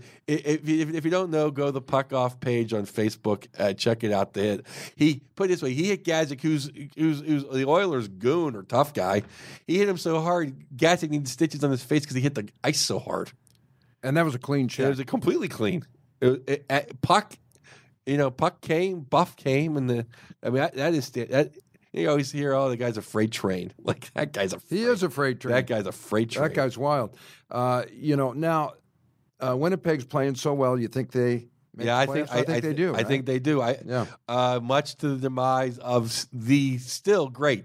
if you don't know, go to the Puck Off page on Facebook. Check it out. The hit he put it this way: he hit Gadzik, who's the Oilers' goon or tough guy. He hit him so hard, Gadzik needed stitches on his face because he hit the ice so hard. And that was a clean check. It was completely clean. Puck came, Buff came, and that is that. You always hear, oh, the guy's a freight train. Like that guy's He is a freight train. That guy's a freight train. That guy's wild. Now Winnipeg's playing so well. You think they? I think they do. I think they do. Much to the demise of the still great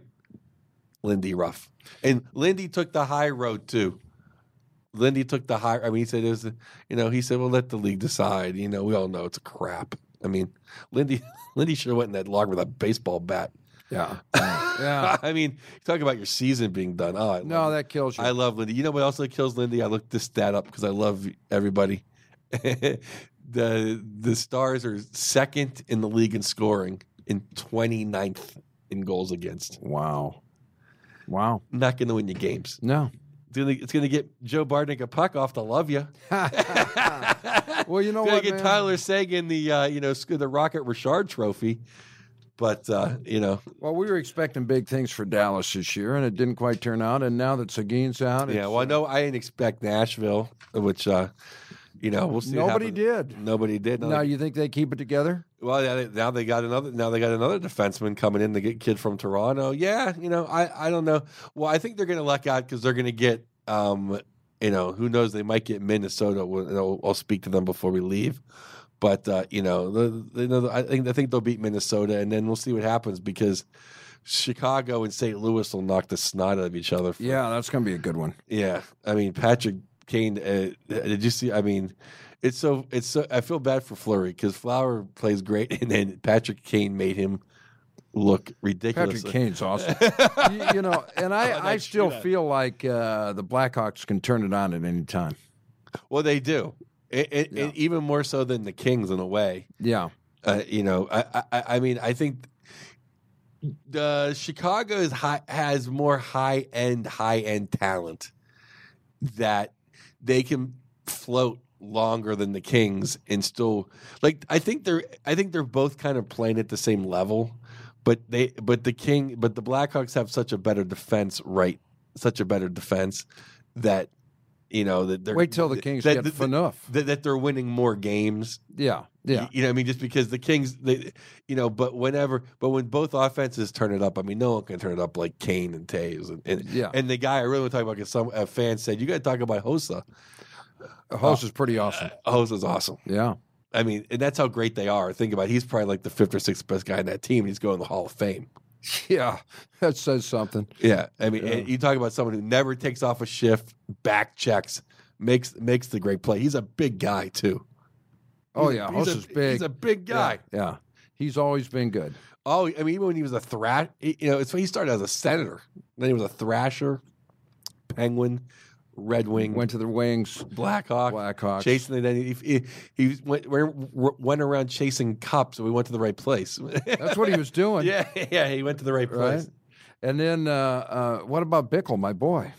Lindy Ruff, and Lindy took the high road too. Lindy took the high. I mean, he said it was. He said, "Well, let the league decide." We all know it's a crap. I mean, Lindy should have went in that log with a baseball bat. Yeah, yeah. I mean, talk about your season being done. Oh, that kills you. I love Lindy. You know what else that kills Lindy? I looked this stat up because I love everybody. The Stars are second in the league in scoring and 29th in goals against. Wow. Not going to win you games. No. It's going to get Joe Bartnick a puck off to love you. Well, you know what? what, Get man? Tyler Seguin the Rocket Richard Trophy, but Well, we were expecting big things for Dallas this year, and it didn't quite turn out. And now that Seguin's out, yeah. Well, no, I didn't expect Nashville, which we'll see. Nobody did. Nobody did. Now you think they keep it together? Well, now they got another. Now they got another defenseman coming in, the kid from Toronto. Yeah, I don't know. Well, I think they're going to luck out because they're going to get, who knows? They might get Minnesota. I'll speak to them before we leave, but I think they'll beat Minnesota, and then we'll see what happens because Chicago and St. Louis will knock the snot out of each other. Yeah, that's going to be a good one. Yeah, I mean Patrick Kane. Did you see? I mean. It's so. I feel bad for Fleury because Flower plays great, and then Patrick Kane made him look ridiculous. Patrick Kane's awesome. And I still feel like the Blackhawks can turn it on at any time. Well, they do, and even more so than the Kings in a way. Yeah. I mean, I think the Chicago has more high end talent that they can float longer than the Kings and still I think they're both kind of playing at the same level, but the Blackhawks have such a better defense that that they're Wait till the Kings get enough. That they're winning more games. Yeah. Just because the Kings, but when both offenses turn it up, no one can turn it up like Kane and Taves. And the guy I really want to talk about, because some fan said, you got to talk about Hossa. Hosa's pretty awesome. Hosa's awesome. Yeah. And that's how great they are. Think about it. He's probably like the 5th or 6th best guy in that team. He's going to the Hall of Fame. Yeah, that says something. Yeah. And you talk about someone who never takes off a shift, back checks, makes the great play. He's a big guy, too. Hosa's big. He's a big guy. Yeah. He's always been good. Oh, even when he was a it's when he started as a Senator. Then he was a Thrasher, Penguin, Red Wing, went to the Wings, Blackhawks, chasing. And then he went around chasing cups. So we went to the right place. That's what he was doing. Yeah, he went to the right place. Right? And then what about Bickle, my boy?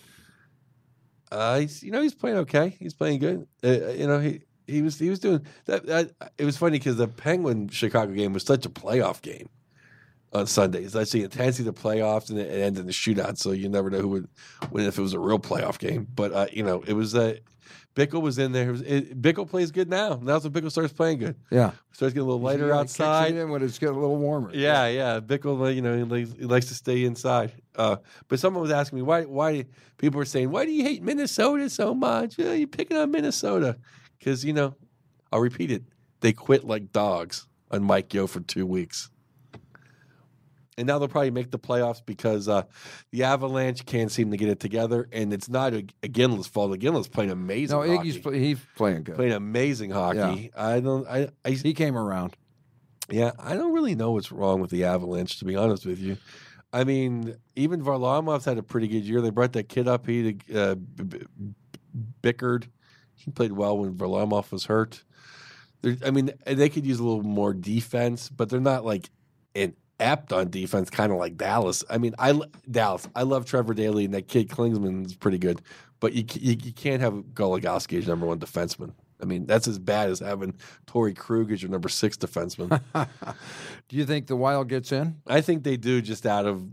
He's playing okay. He's playing good. He was doing that. It was funny because the Penguin Chicago game was such a playoff game on Sundays. That's the intensity of the playoffs, and it ended in the shootout. So you never know who would win if it was a real playoff game. But it was Bickle was in there. Bickle plays good now. Now's when Bickle starts playing good. Yeah, starts getting a little lighter outside when it's getting a little warmer. Yeah. Bickle, he likes to stay inside. But someone was asking me why people were saying, why do you hate Minnesota so much? You're picking on Minnesota because I'll repeat it. They quit like dogs on Mike Yeo for 2 weeks. And now they'll probably make the playoffs because the Avalanche can't seem to get it together, and it's not Iginla's fault. Iginla's playing amazing. No, Iggy's he's playing good, playing amazing hockey. Yeah. He came around. Yeah, I don't really know what's wrong with the Avalanche, to be honest with you. Even Varlamov's had a pretty good year. They brought that kid up. He Bickard. He played well when Varlamov was hurt. They could use a little more defense, but they're not like apt on defense, kind of like Dallas. Dallas. I love Trevor Daley, and that kid Klingsman is pretty good, but you can't have Goligoski as number 1 defenseman. That's as bad as having Torrey Krug as your number 6 defenseman. Do you think the Wild gets in? I think they do, just out of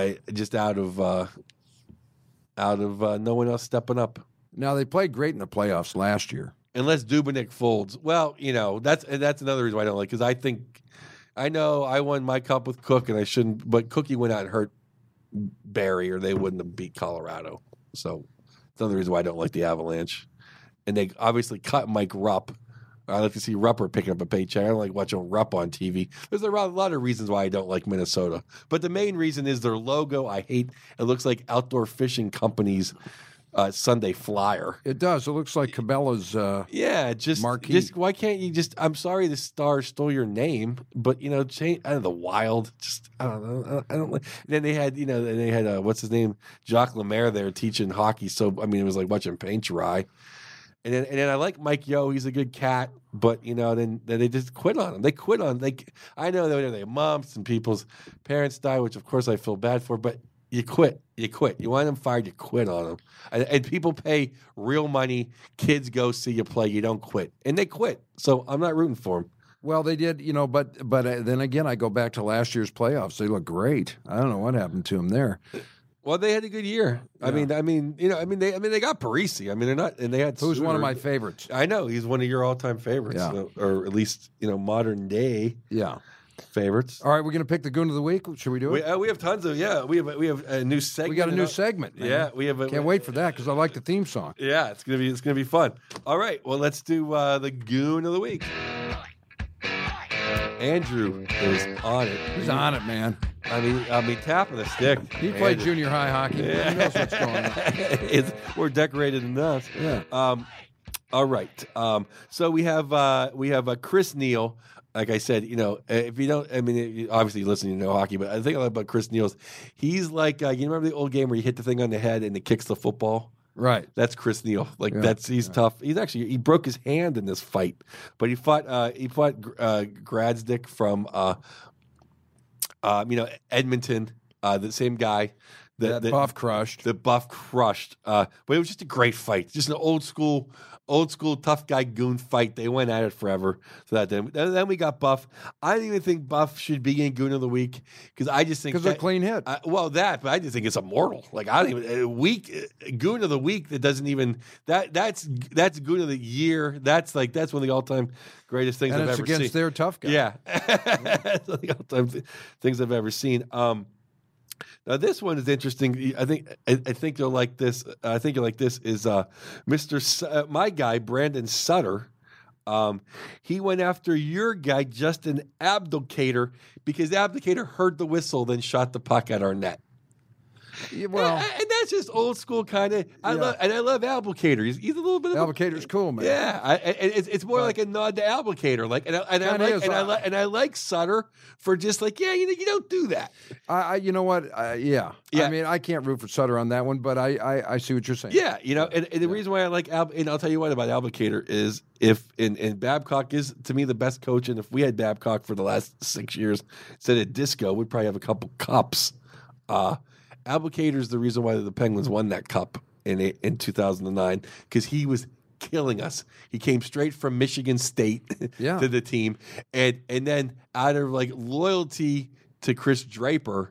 no one else stepping up. Now they played great in the playoffs last year. Unless Dubnyk folds. Well, that's another reason why I don't like, because I know I won my cup with Cook, and I shouldn't, but Cookie went out and hurt Barry, or they wouldn't have beat Colorado. So it's another reason why I don't like the Avalanche. And they obviously cut Mike Rupp. I like to see Rupper picking up a paycheck. I don't like watching Rupp on TV. There's a lot of reasons why I don't like Minnesota. But the main reason is their logo. I hate. It looks like Outdoor Fishing Company's Sunday flyer. It does. It looks like Cabela's marquee. Just why can't you just? I'm sorry, the Star stole your name, but change. The Wild. Just I don't know. I don't like. Then they had what's his name, Jacques Lemaire there teaching hockey. So it was like watching paint dry. And then I like Mike Yeo. He's a good cat, but then they just quit on him. They quit on. I know they have moms and people's parents die, which of course I feel bad for, but. You quit. You want them fired, you quit on them. And people pay real money. Kids go see you play. You don't quit. And they quit. So I'm not rooting for them. Well, they did, but then again, I go back to last year's playoffs. They look great. I don't know what happened to them there. Well, they had a good year. Yeah. They got Parisi. They're not, and they had. Who's one of my favorites? I know he's one of your all-time favorites, or at least modern day. Yeah. Favorites. All right, we're going to pick the Goon of the Week. Should we do it? We have tons of we have a new segment. We got a new segment. Man. Yeah, we have. Can't wait for that because I like the theme song. Yeah, it's gonna be fun. All right, well let's do the Goon of the Week. Andrew is on it. He's on it, man. Tap of the stick. He played junior high hockey. Yeah. He knows what's going on. We're decorated enough. Yeah. All right. So we have Chris Neal. Like I said, if you don't, obviously you listen, you know hockey, but I think a lot about Chris Neal's. He's like, you remember the old game where you hit the thing on the head and it kicks the football? Right. That's Chris Neal. He's tough. He broke his hand in this fight, but he fought Gradsdick from, Edmonton, the same guy that Buff crushed. The Buff crushed. But it was just a great fight. Just an old school tough guy goon fight. They went at it forever. So then we got Buff. I don't even think Buff should be in Goon of the Week because I just think Because they're clean hit. but I just think it's immortal. Like I don't even Goon of the Week that doesn't even that's Goon of the Year. That's one of the all time greatest things and I've it's ever against seen. their tough guy. Yeah, that's one of the all time things I've ever seen. Now this one is interesting. I think you'll like this. I think you'll like this. Is my guy Brandon Sutter? He went after your guy Justin Abdelkader because Abdelkader heard the whistle, then shot the puck at our net. Yeah, well, and that's just old school kind of. I love Abdelkader. He's a little bit of Abdelkader's cool, man. Yeah, it's more like a nod to Abdelkader. Like, and I like Sutter for just like, you don't do that. You know what? Yeah. I mean, I can't root for Sutter on that one, but I see what you're saying. Yeah, and the reason why I like and I'll tell you what about Abdelkader is and Babcock is to me the best coach, and if we had Babcock for the last 6 years instead of Disco, we'd probably have a couple cups. Abdelkader is the reason why the Penguins won that cup in 2009 because he was killing us. He came straight from Michigan State to the team, and then out of like loyalty to Chris Draper,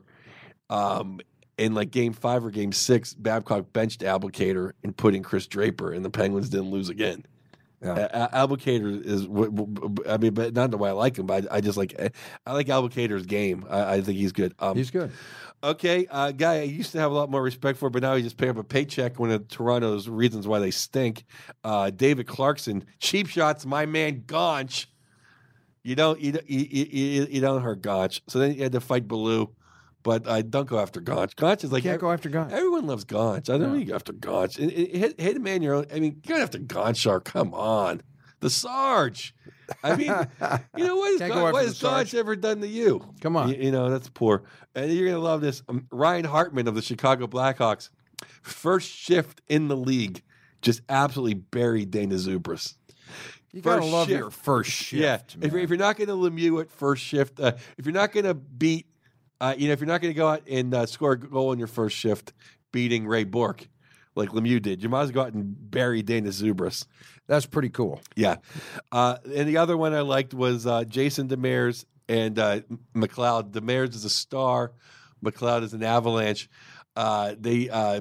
in like Game 5 or Game 6, Babcock benched Abdelkader and put in Chris Draper, and the Penguins didn't lose again. Yeah. Abdelkader is, but not the way I like him, but I just I like Abdelkader's game. I think he's good. He's good. Okay, guy I used to have a lot more respect for, but now he just paid up a paycheck when Toronto's reasons why they stink. David Clarkson, cheap shots, my man Gaunch. You don't hurt Gaunch. So then you had to fight Baloo, but don't go after Gaunch. Gaunch is like can't go after Gaunch. Everyone loves Gaunch. I don't really go after Gaunch. Hit a man your own. I mean, you got after Gaunch. Come on, the Sarge. I mean, what has Gaunch ever done to you? Come on. That's poor. And you're going to love this. Ryan Hartman of the Chicago Blackhawks, first shift in the league, just absolutely buried Dana Zubris. You got to love your first shift. Yeah. If you're not going to Lemieux at first shift, if you're not going to beat, if you're not going to go out and score a goal in your first shift, beating Ray Bourque like Lemieux did, you might as well go out and bury Dana Zubris. That's pretty cool. Yeah. And the other one I liked was Jason Demers and McLeod. Demers is a star. McLeod is an Avalanche. They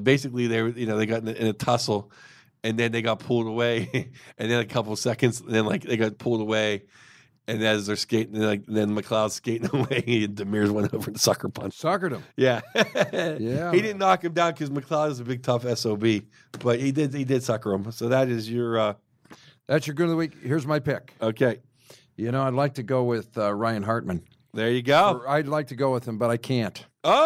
got in a tussle, and then they got pulled away. And then a couple of seconds, and then they got pulled away. And as they're skating, then McLeod's skating away, and Demers went over and sucker punched. Suckered him. Yeah. Yeah. He didn't knock him down because McLeod is a big tough SOB, but he did sucker him. So that is your. That's your good of the week. Here's my pick. Okay. I'd like to go with Ryan Hartman. There you go. I'd like to go with him, but I can't.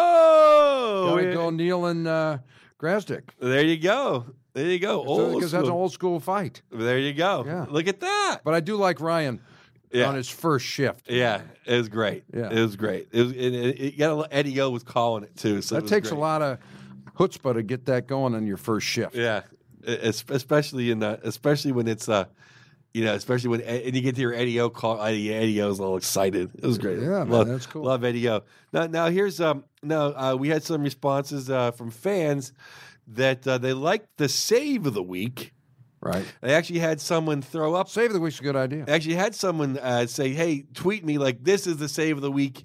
Oh! Gotta go Neil and Grasdick. There you go. Because that's an old school fight. There you go. Yeah. Look at that. But I do like Ryan on his first shift. Yeah, it was great. Yeah. It was great. Eddie O was calling it too. So that takes a lot of chutzpah to get that going on your first shift. Yeah. Especially when it's especially when and you get to your Eddie O call. Eddie O's all excited. It was great. Yeah, man, that's cool. Love Eddie O. Now here's we had some responses from fans that they liked the save of the week. Right. They actually had someone throw up. Save of the week's a good idea. They actually had someone say, "Hey, tweet me like this is the save of the week."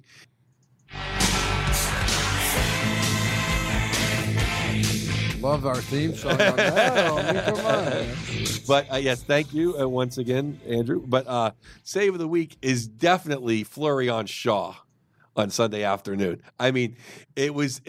Love our theme song on that. Come on. But yes, thank you once again, Andrew. But save of the week is definitely Fleury-on Shaw on Sunday afternoon. I mean, it was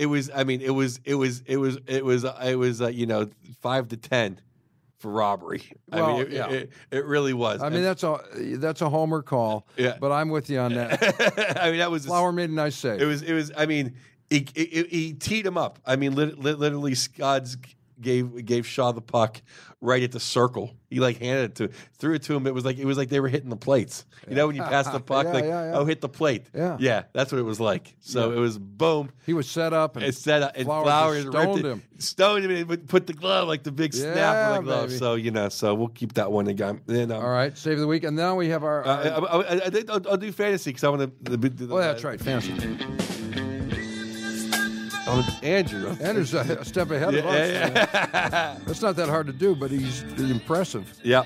5-10 for robbery. Well, it really was. I mean, that's a homer call. Yeah. But I'm with you on that. I mean, that was Flower made a nice save. It was. I mean. He teed him up. I mean, literally, Scods gave Shaw the puck right at the circle. He handed it threw it to him. It was like they were hitting the plates. You know when you pass the puck, hit the plate. Yeah, that's what it was like. So it was boom. He was set up and Flowers stoned him and put the glove like the big snap of the glove. Baby. So so we'll keep that one again. Then, all right, save of the week, and now we have our. I'll do fantasy because I want to. Oh, that's right, fantasy. Andrew. Andrew's a step ahead of us. Yeah. That's not that hard to do, but he's impressive. Yeah.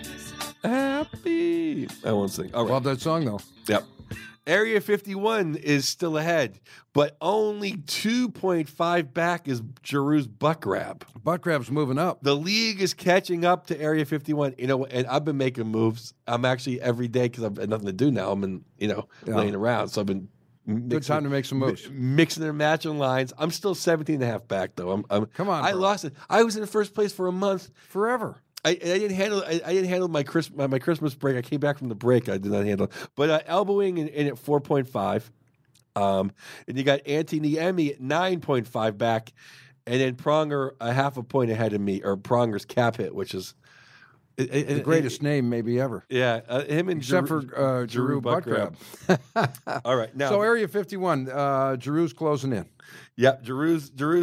Happy. I won't sing. All right. Love that song, though. Yep. Area 51 is still ahead, but only 2.5 back is Giroux's butt grab. Butt grab's moving up. The league is catching up to Area 51. You know, and I've been making moves. I'm actually every day because I've had nothing to do now. I'm in, laying around. So I've been Good time to make some moves. Mixing and matching lines. I'm still 17.5 back though. Come on, I bro. lost it. I was in first place for a month. Forever. I didn't handle my Christmas break. I came back from the break. I did not handle, but elbowing in at 4.5, and you got Anthony Emmy at 9.5 back, and then Pronger a half a point ahead of me, or Pronger's cap hit, which is The greatest name maybe ever. Yeah, him and Except for Giroux butt grab. All right, now So Area 51, Giroux's closing in. yeah, Giroux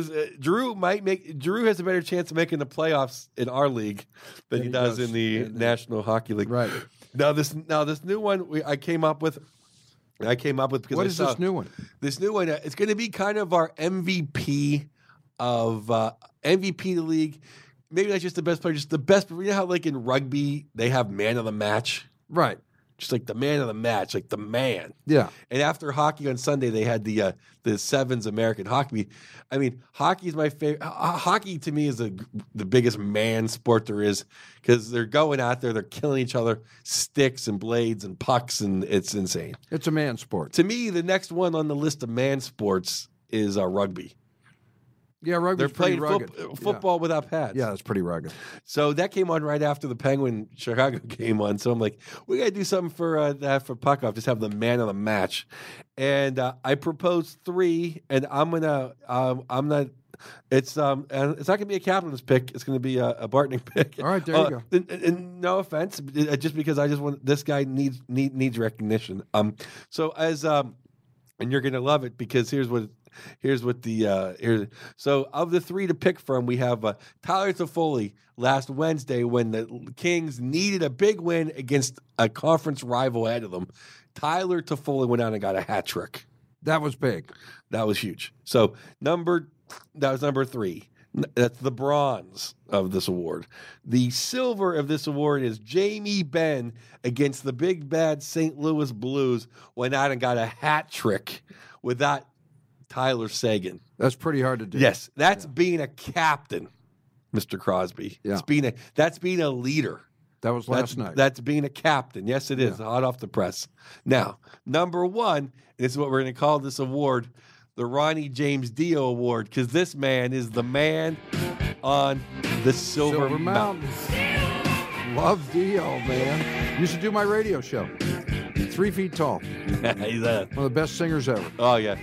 has a better chance of making the playoffs in our league than he does in the National Hockey League. Right. Now this new one I came up with because What is this new one? This new one, it's going to be kind of our MVP of MVP of the league. Maybe not just the best player, just the best. You know how like in rugby they have man of the match, Right. just like the man of the match, like the man. Yeah. And after hockey on Sunday, they had the Sevens American Hockey. I mean, hockey is my favorite. Hockey to me is the biggest man sport there is because they're going out there, they're killing each other, sticks and blades and pucks, and it's insane. It's a man sport. To me, the next one on the list of man sports is rugby. Yeah, rugby's They're pretty playing rugged. football without pads. Yeah, it's pretty rugged. So that came on right after the Penguin Chicago game on. So I'm like, we got to do something for puck off. Just have the man of the match. And I proposed 3, and I'm gonna It's not gonna be a Captain's pick. It's gonna be a Bartning pick. All right, there you go. And no offense, just because I just want this guy needs recognition. So as and you're gonna love it because here's so of the 3 to pick from, we have Tyler Toffoli last Wednesday when the Kings needed a big win against a conference rival ahead of them. Tyler Toffoli went out and got a hat trick. That was big. That was huge. So that was number 3. That's the bronze of this award. The silver of this award is Jamie Benn against the big bad St. Louis Blues. Went out and got a hat trick with that Tyler Seguin. That's pretty hard to do. Yes, that's being a captain, Mr. Crosby. Yeah. That's being a leader. That was last night. That's being a captain. Yes, it is. Hot off the press. Now, number 1, and this is what we're going to call this award, the Ronnie James Dio Award, because this man is the man on the Silver Mountain. Love Dio, man. Used to do my radio show. 3 feet tall. He's One of the best singers ever. oh yeah,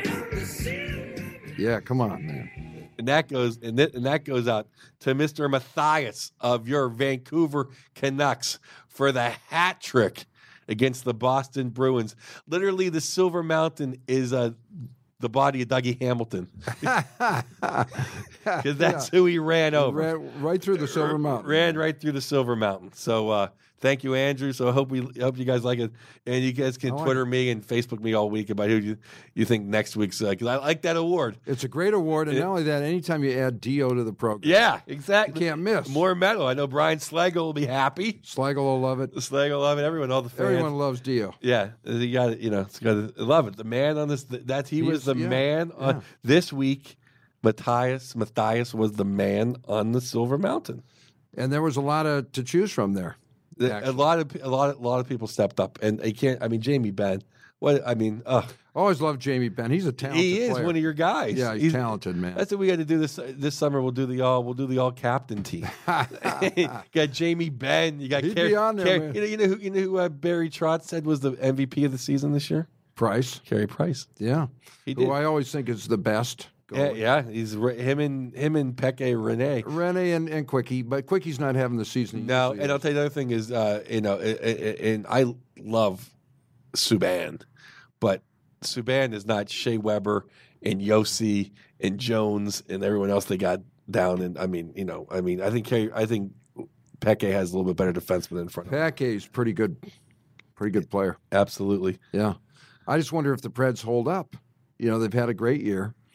Yeah, come on, man. and that goes out to Mr. Matthias of your Vancouver Canucks for the hat trick against the Boston Bruins. Literally, the Silver Mountain is the body of Dougie Hamilton because that's who he ran over. Ran right through the Silver Mountain. Ran right through the Silver Mountain. So thank you, Andrew. So I hope you guys like it, and you guys can Twitter me and Facebook me all week about who you think next week's. Because I like that award. It's a great award, and not only that, anytime you add Dio to the program, Yeah, exactly. you can't miss. More metal. I know Brian Slagle will be happy. Slagle will love it. Slagle will love it. Everyone, all the fans. Everyone loves Dio. Yeah, you got it. It's got to love it. The man on this. He was the man on this week. Matthias was the man on the Silver Mountain, And there was a lot to choose from there. A lot of people stepped up, and they can't. I mean, Jamie Benn. Always loved Jamie Benn. He's a talented He is player. one of your guys. Yeah, he's talented, man. That's what we got to do this summer. We'll do the all captain team. You got Jamie Benn. You got He'd be on there, man. You know who Barry Trotz said was the MVP of the season this year? Price. Carey Price. Yeah. He did. Who I always think is the best. Yeah, he's him and Peke Rene. Rene and Quickie, but Quickie's not having the season. No, and I'll tell you the other thing is, and I love Subban, but Subban is not Shea Weber and Yossi and Jones and everyone else they got down. And I think Peke has a little bit better defenseman in front of him. Peke's pretty good player. Absolutely. Yeah. I just wonder if the Preds hold up. They've had a great year.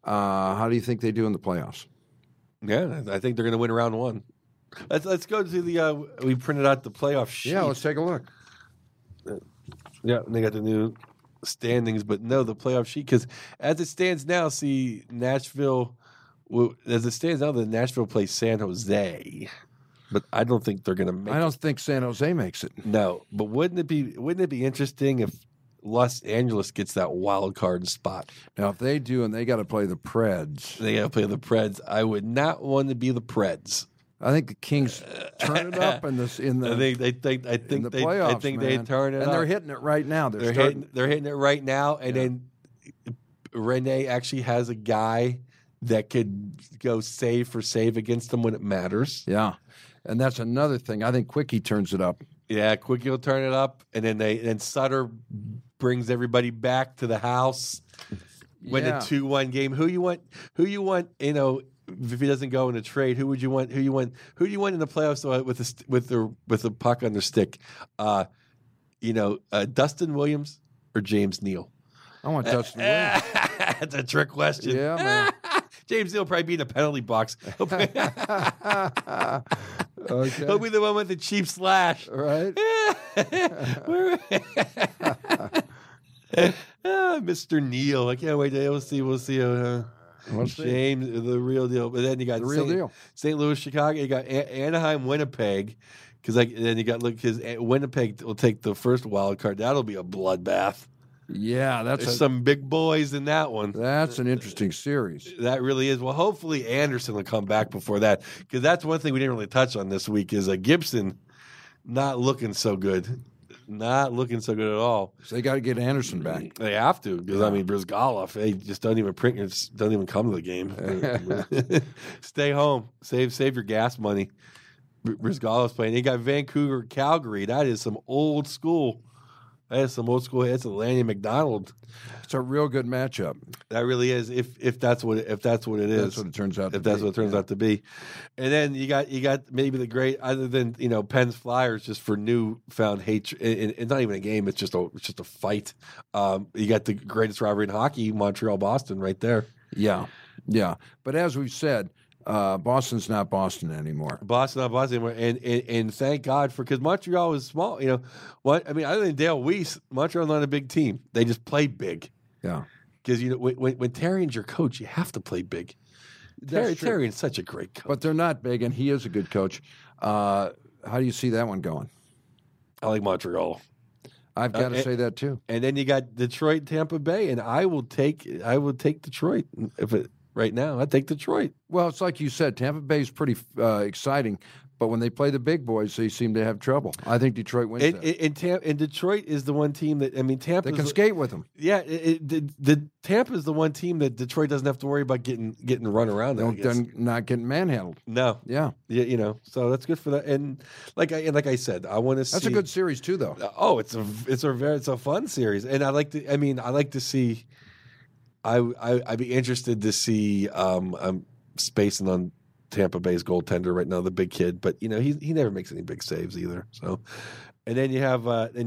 How do you think they do in the playoffs? Yeah, I think they're going to win round one. Let's go to the. We printed out the playoff sheet. Yeah, let's take a look. Yeah, and they got the new standings, but no, the playoff sheet, because as it stands now, see Nashville. Well, as it stands now, the Nashville plays San Jose, but I don't think they're going to make. I don't think San Jose makes it. No, but wouldn't it be interesting if Los Angeles gets that wild card spot? Now, if they do, and they got to play the Preds, They got to play the Preds. I would not want to be the Preds. I think the Kings turn it up in the playoffs. I think man. they turn it up, and they're hitting it right now. They're hitting it right now, and then Rene actually has a guy that could go save for save against them when it matters. Yeah, and that's another thing. I think Quickie turns it up. Yeah, Quickie will turn it up, and then Sutter brings everybody back to the house. Win a 2-1 game. Who you want? You know, if he doesn't go in a trade, who would you want? Who do you want in the playoffs with the puck on their stick? Dustin Williams or James Neal? I want Dustin Williams. That's a trick question. Yeah, man. James Neal will probably be in the penalty box. Okay. He'll be the one with the cheap slash. Right. Mr. Neal. I can't wait. We'll see. James, the real deal. But then you got The real deal. St. Louis, Chicago. You got Anaheim, Winnipeg. Then you got because Winnipeg will take the first wild card. That'll be a bloodbath. Yeah, There's some big boys in that one. That's an interesting series. That really is. Well, hopefully Anderson will come back before that, because that's one thing we didn't really touch on this week is Gibson not looking so good. Not looking so good at all. So they got to get Anderson back. They have to, because Brizgalov, they just don't even come to the game. Stay home. Save your gas money. Brizgalov's playing. They got Vancouver, Calgary. That is some old school. That's a Lanny McDonald. It's a real good matchup. That really is. If that's what it is. That's what it turns out. If that's what it turns out to be. And then you got maybe the great, other than Penn's Flyers, just for newfound hatred. It's not even a game. It's just a fight. You got the greatest rivalry in hockey, Montreal Boston, right there. Yeah. But as we've said, Boston's not Boston anymore. Boston not Boston anymore, and thank God because Montreal was small. Other than Dale Weiss, Montreal's not a big team. They just play big. Yeah, because when Therrien's your coach, you have to play big. Therrien's such a great coach, but they're not big, and he is a good coach. How do you see that one going? I like Montreal. I've got to say that too. And then you got Detroit, Tampa Bay, and I will take Detroit right now. I take Detroit. Well, it's like you said, Tampa Bay is pretty exciting, but when they play the big boys, they seem to have trouble. I think Detroit wins that. And Detroit is the one team that Tampa. They can skate with them. Yeah, the Tampa is the one team that Detroit doesn't have to worry about getting run around. They're not getting manhandled. No. Yeah. So that's good for that. And like I said, I want to see. That's a good series too, though. It's a fun series, and I like to see. I'd be interested to see. I'm spacing on Tampa Bay's goaltender right now, the big kid, but he never makes any big saves either. So, and then you have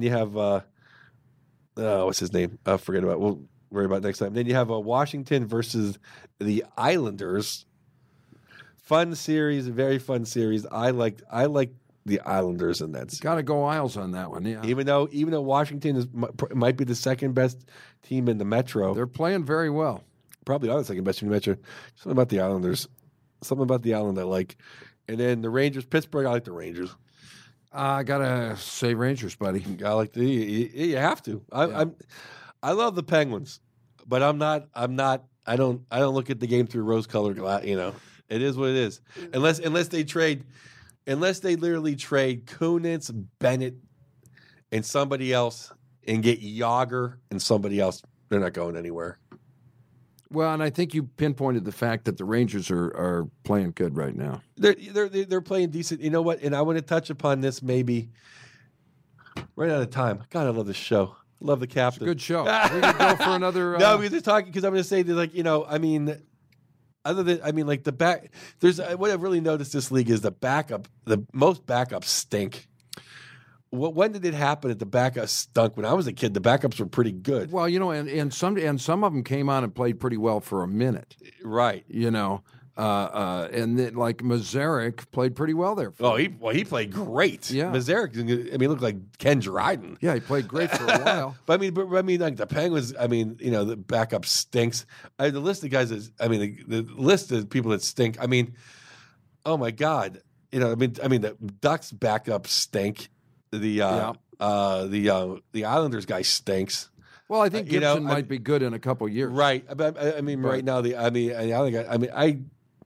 what's his name? Forget about. We'll worry about it next time. Then you have Washington versus the Islanders. Fun series, very fun series. I like the Islanders in that series. Got to go Isles on that one. Yeah. Even though Washington might be the second best team in the Metro, they're playing very well. Probably are the second best team in the Metro. Something about the Islanders. Something about the Island I like. And then the Rangers, Pittsburgh, I like the Rangers. I got to say Rangers, buddy. I like you have to. I love the Penguins, but I don't look at the game through rose-colored glass, It is what it is. Unless they literally trade Kunitz, Bennett, and somebody else and get Yager and somebody else, they're not going anywhere. Well, and I think you pinpointed the fact that the Rangers are playing good right now. They're playing decent. You know what? And I want to touch upon this maybe right out of time. God, I love this show. Love the captain. It's a good show. We could go for another. No, we're just talking because I'm going to say that, other than the back. There's what I've really noticed this league is the backup. The most backups stink. when did it happen that the backups stunk? When I was a kid, the backups were pretty good. Well, and some of them came on and played pretty well for a minute. Right. And then like Mazzarek played pretty well there. He played great. Yeah. Mazzarek, he looked like Ken Dryden. Yeah, he played great for a while. but I mean, like the Penguins. The backup stinks. The list of guys is. The list of people that stink. Oh my God. The Ducks backup stink. The Islanders guy stinks. Well, I think Gibson might be good in a couple years. Right. Right now the other guy.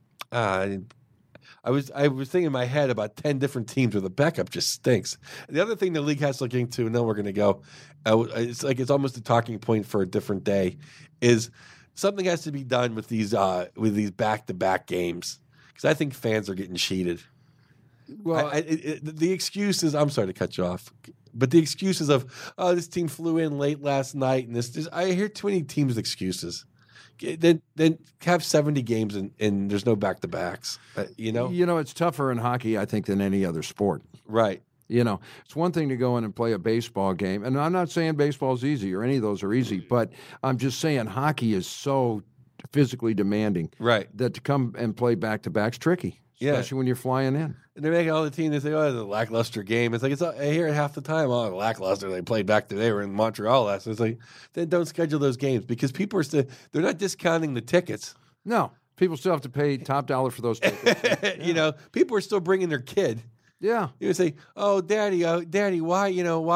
I was thinking in my head about 10 different teams where the backup just stinks. The other thing the league has to look into, and then we're going to go. It's almost a talking point for a different day. Is something has to be done with these back-to-back games because I think fans are getting cheated. Well, the excuses. I'm sorry to cut you off, but the excuses of this team flew in late last night and this I hear too many teams' excuses. Then have 70 games and there's no back-to-backs. It's tougher in hockey, I think, than any other sport. Right. It's one thing to go in and play a baseball game, and I'm not saying baseball's easy or any of those are easy, but I'm just saying hockey is so physically demanding, right? That to come and play back-to-back's tricky, especially when you're flying in. And they're making all the team. They say, "Oh, it's a lackluster game." It's like I hear it half the time. Oh, lackluster. They played back. They were in Montreal last. It's like then don't schedule those games because people they're not discounting the tickets. No, people still have to pay top dollar for those tickets. People are still bringing their kid. Yeah, you would say, "Oh, daddy, why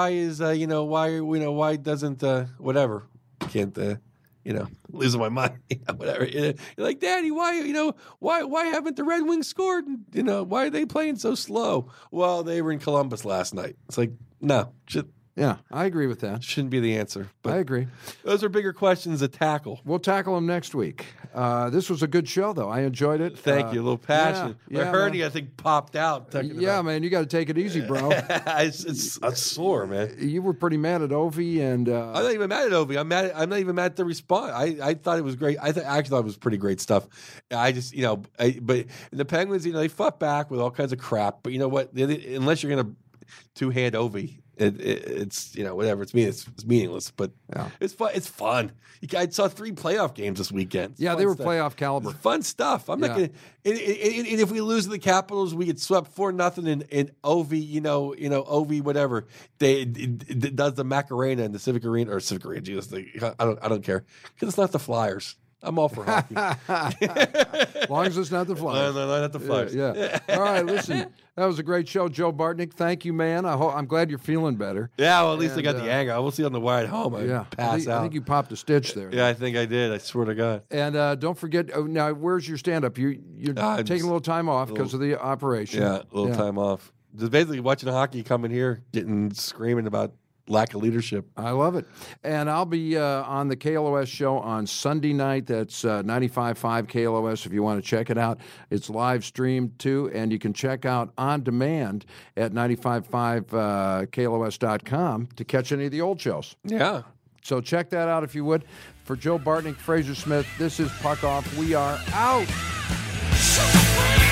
doesn't whatever can't." Losing my mind, whatever. You're like, Daddy, why haven't the Red Wings scored? Why are they playing so slow? Well, they were in Columbus last night. It's like, no. Yeah, I agree with that. Shouldn't be the answer. But I agree. Those are bigger questions to tackle. We'll tackle them next week. This was a good show, though. I enjoyed it. Thank you. A little passion. Yeah, my hernia, I think, popped out. Man, you got to take it easy, bro. It's sore, man. You were pretty mad at Ovi, and I'm not even mad at Ovi. I'm not even mad at the response. I thought it was great. I actually thought it was pretty great stuff. I just, but the Penguins, they fought back with all kinds of crap. But you know what? Unless you're gonna two-hand Ovi. It's whatever it's meaningless, but it's fun. It's fun. I saw 3 playoff games this weekend. Yeah, they were playoff caliber. It's fun stuff. I'm not gonna. And if we lose to the Capitals, we get swept 4-0 in OV. OV whatever. It does the Macarena in the Civic Arena or Civic Arena. Jesus, I don't care because it's not the Flyers. I'm all for hockey. As long as it's not the Flyers. No, not the Flyers. Yeah. All right, listen. That was a great show, Joe Bartnick. Thank you, man. I'm glad you're feeling better. Yeah, well, at least I got the anger. We'll see on the wire at home. I pass out. I think you popped a stitch there. Yeah, I think I did. I swear to God. And don't forget, now, where's your stand-up? You're taking a little time off because of the operation. Yeah, a little time off. Just basically watching hockey, coming here, screaming about lack of leadership. I love it. And I'll be on the KLOS show on Sunday night. That's 95.5 KLOS if you want to check it out. It's live streamed too, and you can check out on demand at 95.5 KLOS.com to catch any of the old shows. Yeah. So check that out if you would. For Joe Bartnick, Fraser Smith, this is Puck Off. We are out.